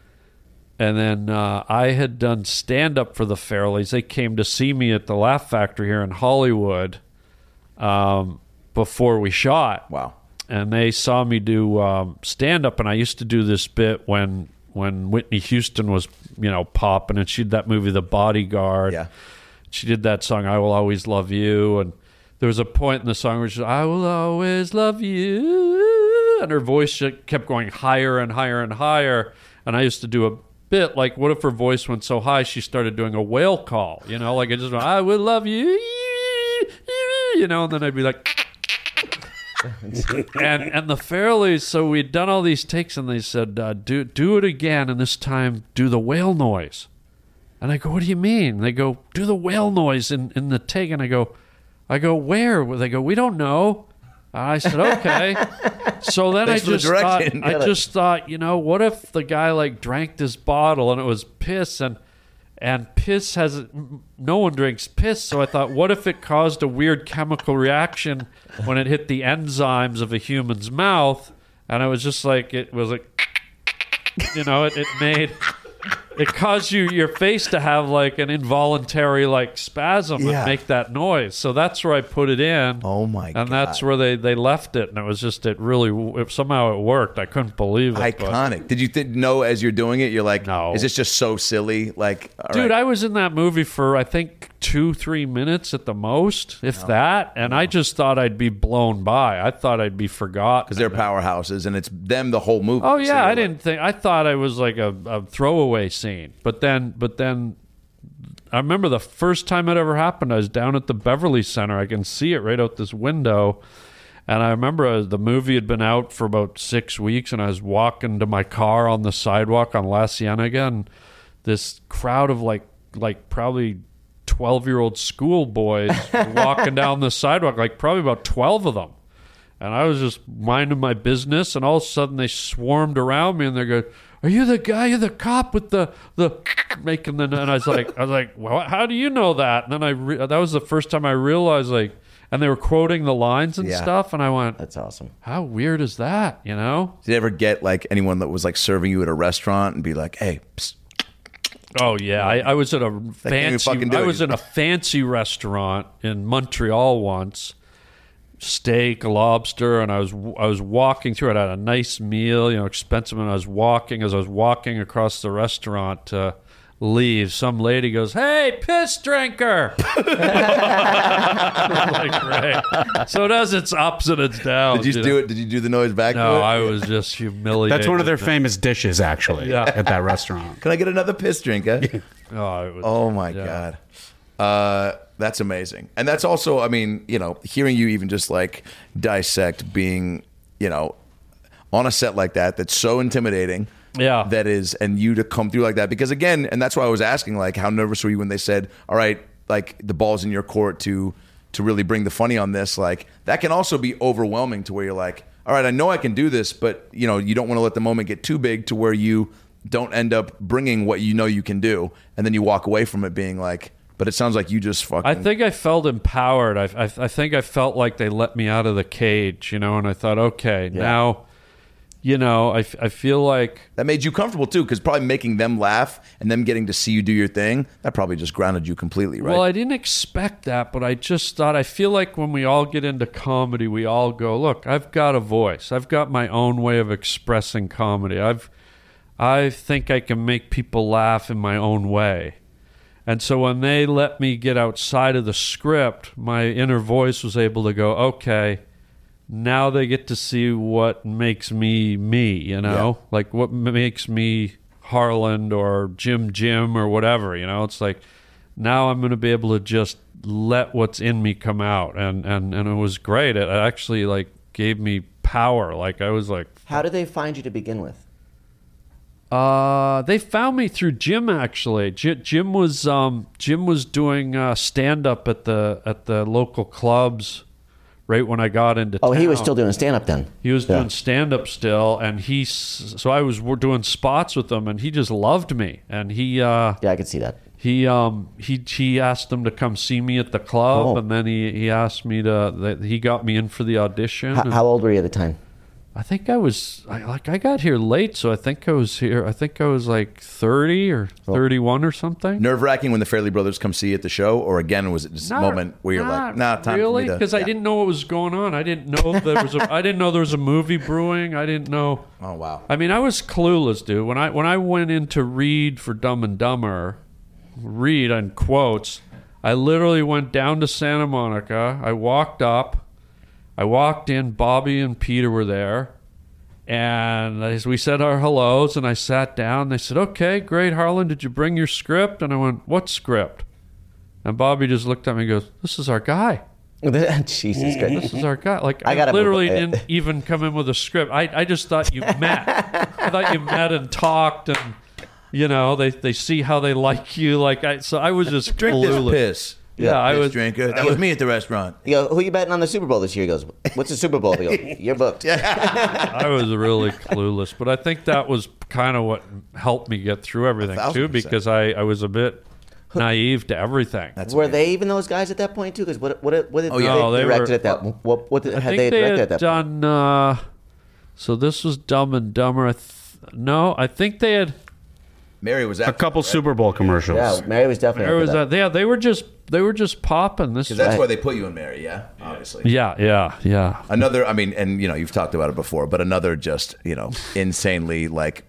I had done stand up for the Farrellys. They came to see me at the Laugh Factory here in Hollywood before we shot. Wow. And they saw me do stand up, and I used to do this bit when Whitney Houston was, popping, and she did that movie The Bodyguard. Yeah. She did that song I Will Always Love You, and there was a point in the song where she said, I will always love you, and her voice just kept going higher and higher and higher. And I used to do a bit like, what if her voice went so high she started doing a whale call, like it just went, I will love you, and then I'd be like and the Farrellys, so we'd done all these takes, and they said, do it again, and this time do the whale noise. And I go, what do you mean? They go, do the whale noise in the take. And I go, where? They go, we don't know. I said, okay. So then Thanks for the direction. I just thought, what if the guy drank this bottle and it was piss, and piss no one drinks piss. So I thought, what if it caused a weird chemical reaction when it hit the enzymes of a human's mouth? And it was just it it caused your face to have an involuntary spasm and make that noise. So that's where I put it in. Oh my God. And that's where they left it, and it was just somehow it worked. I couldn't believe it. Iconic. Did you know as you're doing it, you're like, No. is this just so silly? All Dude, right. I was in that movie for I think 2-3 minutes at the most, if that, and I just thought I'd be blown by. I thought I'd be forgotten. Because they're powerhouses, and it's them the whole movie. Oh So yeah, you're I thought I was like a throwaway scene. But then I remember the first time it ever happened, I was down at the Beverly Center. I can see it right out this window. And I remember the movie had been out for about 6 weeks, and I was walking to my car on the sidewalk on La Cienega, and this crowd of probably 12-year-old schoolboys were walking down the sidewalk, probably about 12 of them. And I was just minding my business, and all of a sudden they swarmed around me, and they go, "Are you the guy? You're the cop with the making the?" And I was like, "Well, how do you know that?" And then that was the first time I realized, and they were quoting the lines and stuff, and I went, That's awesome. "How weird is that?" Did you ever get anyone that was serving you at a restaurant and be like, "Hey, psst, Oh yeah, I was at a even fancy. fucking do I it. was in a fancy restaurant in Montreal once, steak, lobster, and I was walking through it. I had a nice meal, expensive, and as I was walking across the restaurant to leave, some lady goes, "Hey, piss drinker!" Great. So it has its ups and its downs. did you do it? Did you do the noise back? to No, it? I was just humiliated. That's one of their famous dishes, actually, Yeah. at that restaurant. Can I get another piss drink? Huh? Oh, my God. That's amazing. And that's also, hearing you even just dissect being, on a set like that, that's so intimidating. Yeah. That is, and you to come through like that. Because again, and that's why I was asking, how nervous were you when they said, all right, the ball's in your court to really bring the funny on this? That can also be overwhelming to where you're like, all right, I know I can do this, but you don't want to let the moment get too big to where you don't end up bringing what you know you can do, and then you walk away from it being like, but it sounds like you just fucking... I think I felt empowered. I think I felt like they let me out of the cage, and I thought, okay, now, I feel like... That made you comfortable, too, because probably making them laugh and them getting to see you do your thing, that probably just grounded you completely, right? Well, I didn't expect that, but I just thought, I feel like when we all get into comedy, we all go, look, I've got a voice. I've got my own way of expressing comedy. I think I can make people laugh in my own way. And so when they let me get outside of the script, my inner voice was able to go, okay, now they get to see what makes me me, like what makes me Harland or Jim or whatever, It's like now I'm going to be able to just let what's in me come out. And it was great. It actually like gave me power. Like I was like... How did they find you to begin with? They found me through Jim. Actually, Jim was doing stand up at the local clubs right when I got into town. Oh, he was still doing stand up then. He was doing stand up still, and so I was doing spots with him, and he just loved me, and he yeah, I could see that. He asked them to come see me at the club, and then he asked me he got me in for the audition. How old were you at the time? I think I got here late, so I think I was like 30 or 31 or something. Nerve-wracking when the Fairley Brothers come see you at the show, or again, was it just a moment where you're like, nah, time really? for me to... Because I didn't know what was going on. I didn't know there was a movie brewing. I didn't know. Oh, wow. I mean, I was clueless, dude. When I went in to read for Dumb and Dumber, read in quotes, I literally went down to Santa Monica. I walked up. I walked in, Bobby and Peter were there, and we said our hellos, and I sat down. They said, okay, great, Harlan, did you bring your script? And I went, what script? And Bobby just looked at me and goes, this is our guy. Jesus Christ. This is our guy. Like, I literally didn't even come in with a script. I just thought you met. I thought you met and talked, and, they see how they like you. So I was just Drink clueless. this piss. Yeah, I was. Drinker. That was me at the restaurant. You go, who you betting on the Super Bowl this year? He goes, what's the Super Bowl? They go, you're booked. I was really clueless, but I think that was kind of what helped me get through everything too, because I was a bit naive to everything. Were they even those guys at that point too? Because what did they directed at that? What had they directed at that point? Done. So this was Dumb and Dumber. No, I think they had. Mary was a couple Super Bowl commercials. Yeah, Mary was definitely. Yeah, they were just popping this. Because that's why they put you in Mary, yeah, obviously. Yeah. Another, I mean, and you've talked about it before, but another just insanely like.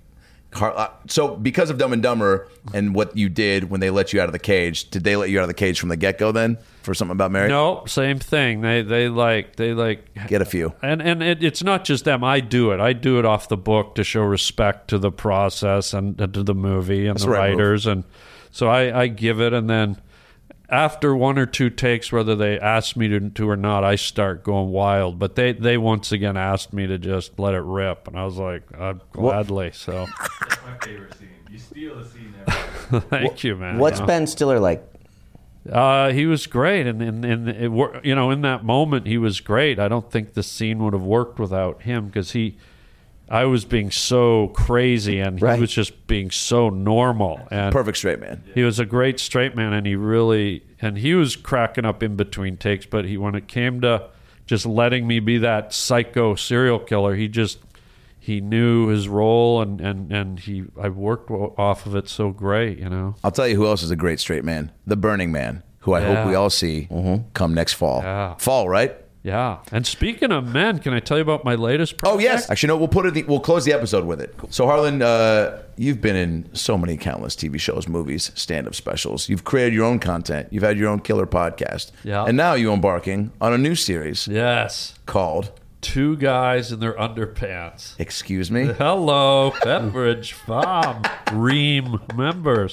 So because of Dumb and Dumber and what you did when they let you out of the cage, did they let you out of the cage from the get-go then for something about Mary? No, same thing. They get a few. And it's not just them. I do it off the book to show respect to the process and to the movie and the writers. And so I give it, and then after one or two takes, whether they ask me to or not, I start going wild. But they once again asked me to just let it rip, and I was like, gladly. So that's my favorite scene. You steal the scene every Thank you, man. What's Ben Stiller like? He was great, and in that moment, he was great. I don't think the scene would have worked without him, because I was being so crazy, and he was just being so normal. And perfect straight man. He was a great straight man, and he was cracking up in between takes. But when it came to just letting me be that psycho serial killer, he knew his role, and I worked off of it so great. I'll tell you who else is a great straight man: The Burning Man, who I hope we all see come next fall. Yeah. Fall, right? Yeah. And speaking of men, can I tell you about my latest project? Oh, yes. Actually, no, we'll close the episode with it. So, Harlan, you've been in so many countless TV shows, movies, stand-up specials. You've created your own content. You've had your own killer podcast. Yeah. And now you're embarking on a new series. Yes. Called... Two Guys in Their Underpants. Excuse me? Hello, Pepperidge Farm Ream members.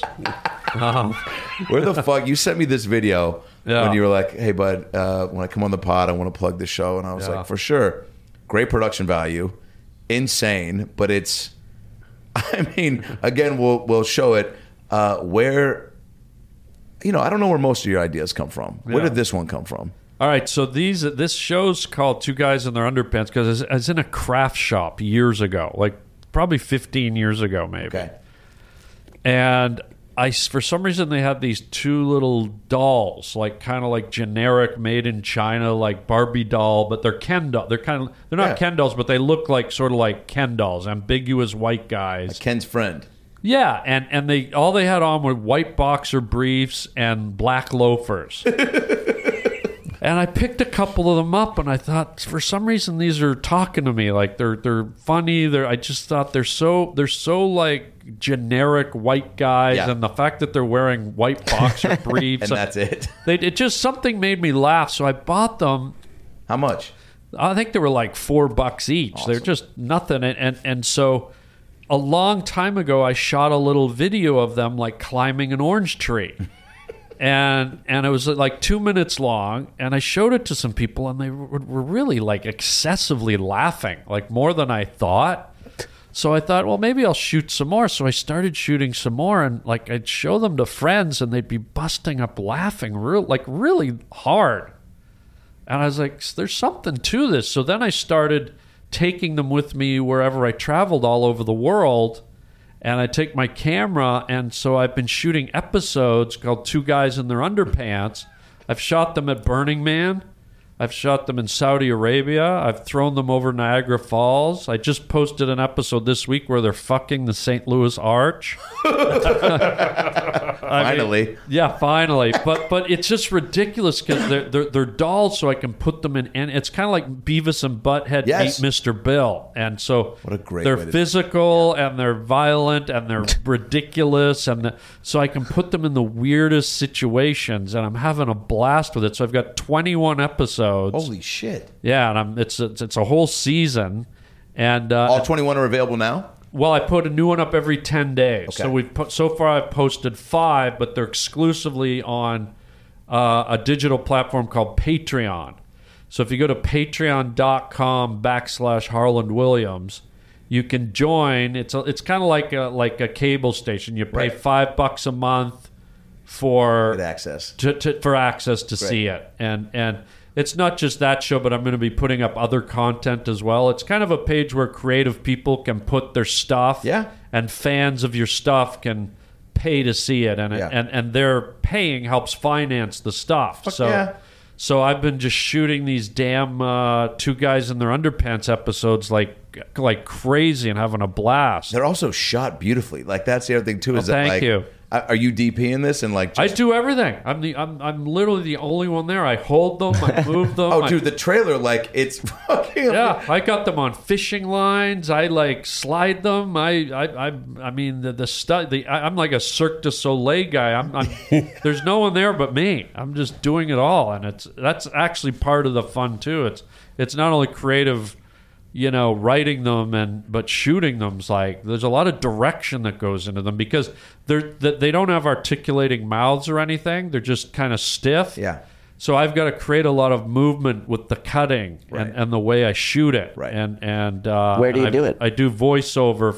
Where the fuck? You sent me this video when you were like, hey, bud, when I come on the pod, I want to plug the show. And I was like, for sure. Great production value. Insane. But it's, I mean, again, we'll show it where, I don't know where most of your ideas come from. Where did this one come from? All right, so this show's called Two Guys in Their Underpants because I was in a craft shop years ago, like probably 15 years ago maybe. Okay. And for some reason, they had these two little dolls, like kind of like generic made in China, like Barbie doll, but they're Ken doll. They're not Ken dolls, but they look like sort of like Ken dolls, ambiguous white guys. Like Ken's friend. Yeah, and they had on were white boxer briefs and black loafers. And I picked a couple of them up, and I thought, for some reason, these are talking to me. Like they're funny. I just thought they're so like generic white guys, and the fact that they're wearing white boxer briefs, And that's it. It just something made me laugh. So I bought them. How much? I think they were like $4 each. Awesome. They're just nothing. And so a long time ago, I shot a little video of them like climbing an orange tree. And it was like 2 minutes long, and I showed it to some people, and they were really like excessively laughing, like more than I thought. So I thought, well, maybe I'll shoot some more. So I started shooting some more, and like I'd show them to friends, and they'd be busting up laughing really hard. And I was like, there's something to this. So then I started taking them with me wherever I traveled all over the world. And I take my camera, and so I've been shooting episodes called Two Guys in Their Underpants. I've shot them at Burning Man. I've shot them in Saudi Arabia. I've thrown them over Niagara Falls. I just posted an episode this week where they're fucking the St. Louis Arch. Finally. Finally. But it's just ridiculous because they're dolls, so I can put them in. And it's kind of like Beavis and Butthead Yes. meet Mr. Bill. And so What a great they're way to- physical and they're violent and they're ridiculous. So I can put them in the weirdest situations, and I'm having a blast with it. So I've got 21 episodes. Holy shit. Yeah, and it's a whole season. And All 21 are available now? well, I put a new one up every 10 days. Okay. So so far I've posted 5, but they're exclusively on a digital platform called Patreon. So if you go to patreon.com/Harland Williams, you can join. It's kind of like a cable station. You pay $5 a month for Good access. for access to see it, and it's not just that show, but I'm going to be putting up other content as well. It's kind of a page where creative people can put their stuff, and fans of your stuff can pay to see it, and their paying helps finance the stuff. So I've been just shooting these damn Two Guys in Their Underpants episodes like crazy and having a blast. They're also shot beautifully. Like that's the other thing too. Is thank that like, you. Are you DPing this and like? I do everything. I'm literally the only one there. I hold them. I move them. Oh, dude, the trailer, like it's fucking. Yeah, I got them on fishing lines. I like slide them. I mean the stuff. I'm like a Cirque du Soleil guy. I'm there's no one there but me. I'm just doing it all, and that's actually part of the fun too. It's not only creative, writing them but shooting them's like there's a lot of direction that goes into them because they don't have articulating mouths or anything. They're just kind of stiff. Yeah. So I've got to create a lot of movement with the cutting and the way I shoot it. Right. And Where do you do it? I do voiceover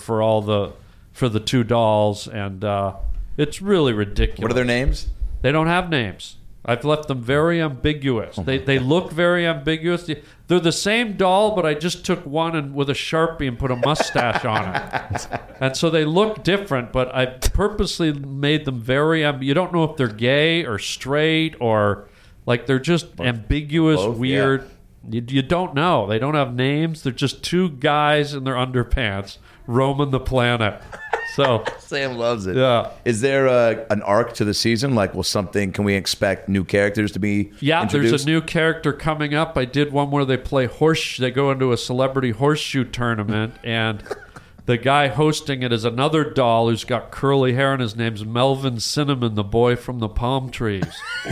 for the two dolls, and it's really ridiculous. What are their names? They don't have names. I've left them very ambiguous. They look very ambiguous. They're the same doll, but I just took one and with a Sharpie and put a mustache on it. And so they look different, but I purposely made them very you don't know if they're gay or straight or like they're just ambiguous, weird. You don't know. They don't have names. They're just two guys in their underpants roaming the planet. So Sam loves it. Yeah. Is there an arc to the season? Like, can we expect new characters to be introduced? There's a new character coming up. I did one where they play they go into a celebrity horseshoe tournament, and the guy hosting it is another doll who's got curly hair, and his name's Melvin Cinnamon, the boy from the palm trees.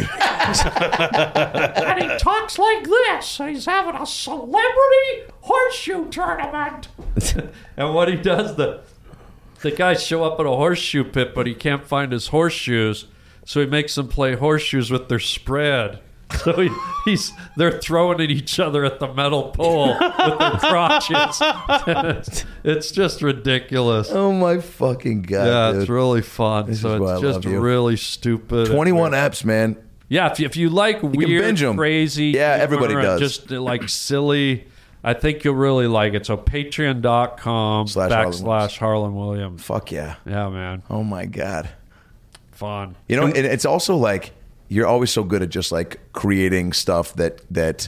And he talks like this. He's having a celebrity horseshoe tournament. And what he does, the guys show up at a horseshoe pit, but he can't find his horseshoes, so he makes them play horseshoes with their spread. So they're throwing at each other at the metal pole with their crotches. It's just ridiculous. Oh my fucking god! Yeah, dude. it's really fun. This is So why it's I just love you. really stupid. 21 eps, man. Yeah, if you like can weird, binge 'em. crazy, Yeah, everybody humor and does. just like silly. I think you'll really like it. So patreon.com/ Harlan Williams. Fuck yeah. Yeah, man. Oh my God. Fun. You know, and it's also like you're always so good at just like creating stuff that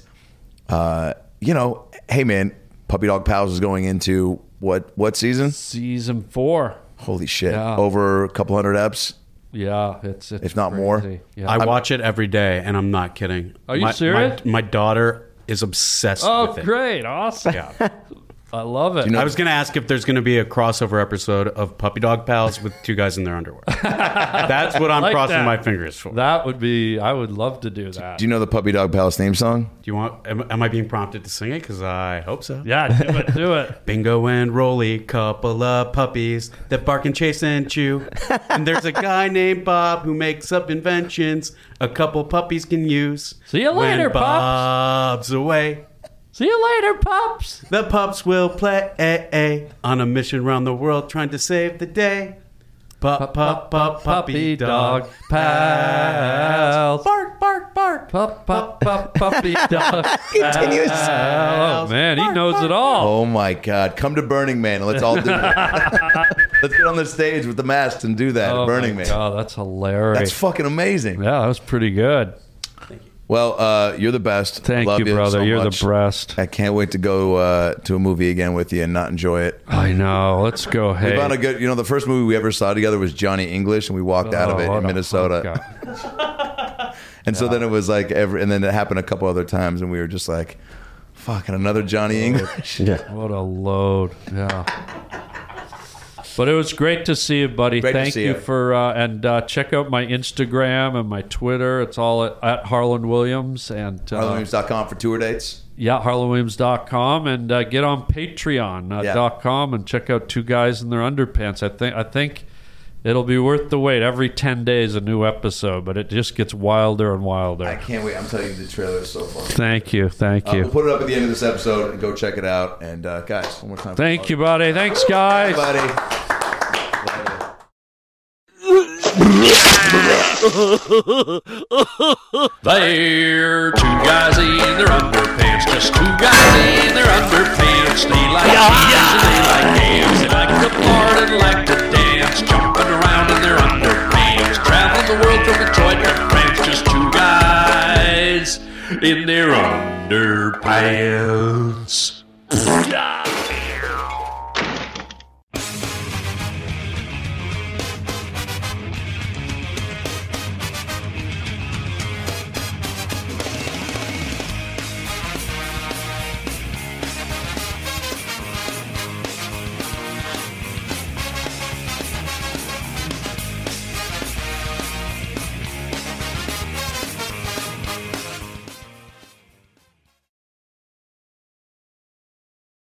you know, hey man, Puppy Dog Pals is going into what season? Season 4. Holy shit. Yeah. Over a couple hundred eps? Yeah, it's If not crazy. more. Yeah. I watch it every day, and I'm not kidding. Are you serious? My daughter is obsessed Oh, with it. great. Awesome. I love it. I was going to ask if there's going to be a crossover episode of Puppy Dog Pals with two guys in their underwear. That's what I'm like crossing that. my fingers for. That would be, I would love to do that. Do you know the Puppy Dog Palace theme song? Do you want? Am I being prompted to sing it? Because I hope so. Yeah, do it. Bingo and Rolly, couple of puppies that bark and chase and chew. And there's a guy named Bob who makes up inventions a couple puppies can use. See you later, when Pops. Bob's away, See you later, pups. the pups will play on a mission around the world trying to save the day. Puppy dog pals. Bark, bark, bark. Puppy dog Continues. pals. Oh, man, he knows it all. Oh my God. Come to Burning Man and let's all do it. Let's get on the stage with the masks and do that at Oh, Burning my Man. God, that's hilarious. That's fucking amazing. Yeah, that was pretty good. Well, you're the best. Thank Love you, brother. so You're much. the best. I can't wait to go to a movie again with you and not enjoy it. I know. Let's go. Hey. We found a good, the first movie we ever saw together was Johnny English, and we walked out of it what in a Minnesota. fuck. And so then it was like, and then it happened a couple other times, and we were just like, fucking another Johnny English. Yeah. What a load. Yeah. But it was great to see you, buddy. Great to Thank see you you. for, and check out my Instagram and my Twitter. It's all at Harlan Williams. And HarlanWilliams.com for tour dates. yeah, harlanwilliams.com. And get on patreon.com and check out Two Guys in Their Underpants. I think it'll be worth the wait. Every 10 days a new episode, but it just gets wilder and wilder. I can't wait. I'm telling you, the trailer is so fun. Thank you. We'll put it up at the end of this episode and go check it out. And guys, one more time. Thank you, buddy. Thanks, guys. buddy. They're two guys in their underpants, just two guys in their underpants. They like cheese and they like games, they like to part and like to dance, jumping around in their underpants, traveling the world from Detroit to France. Just two guys in their underpants.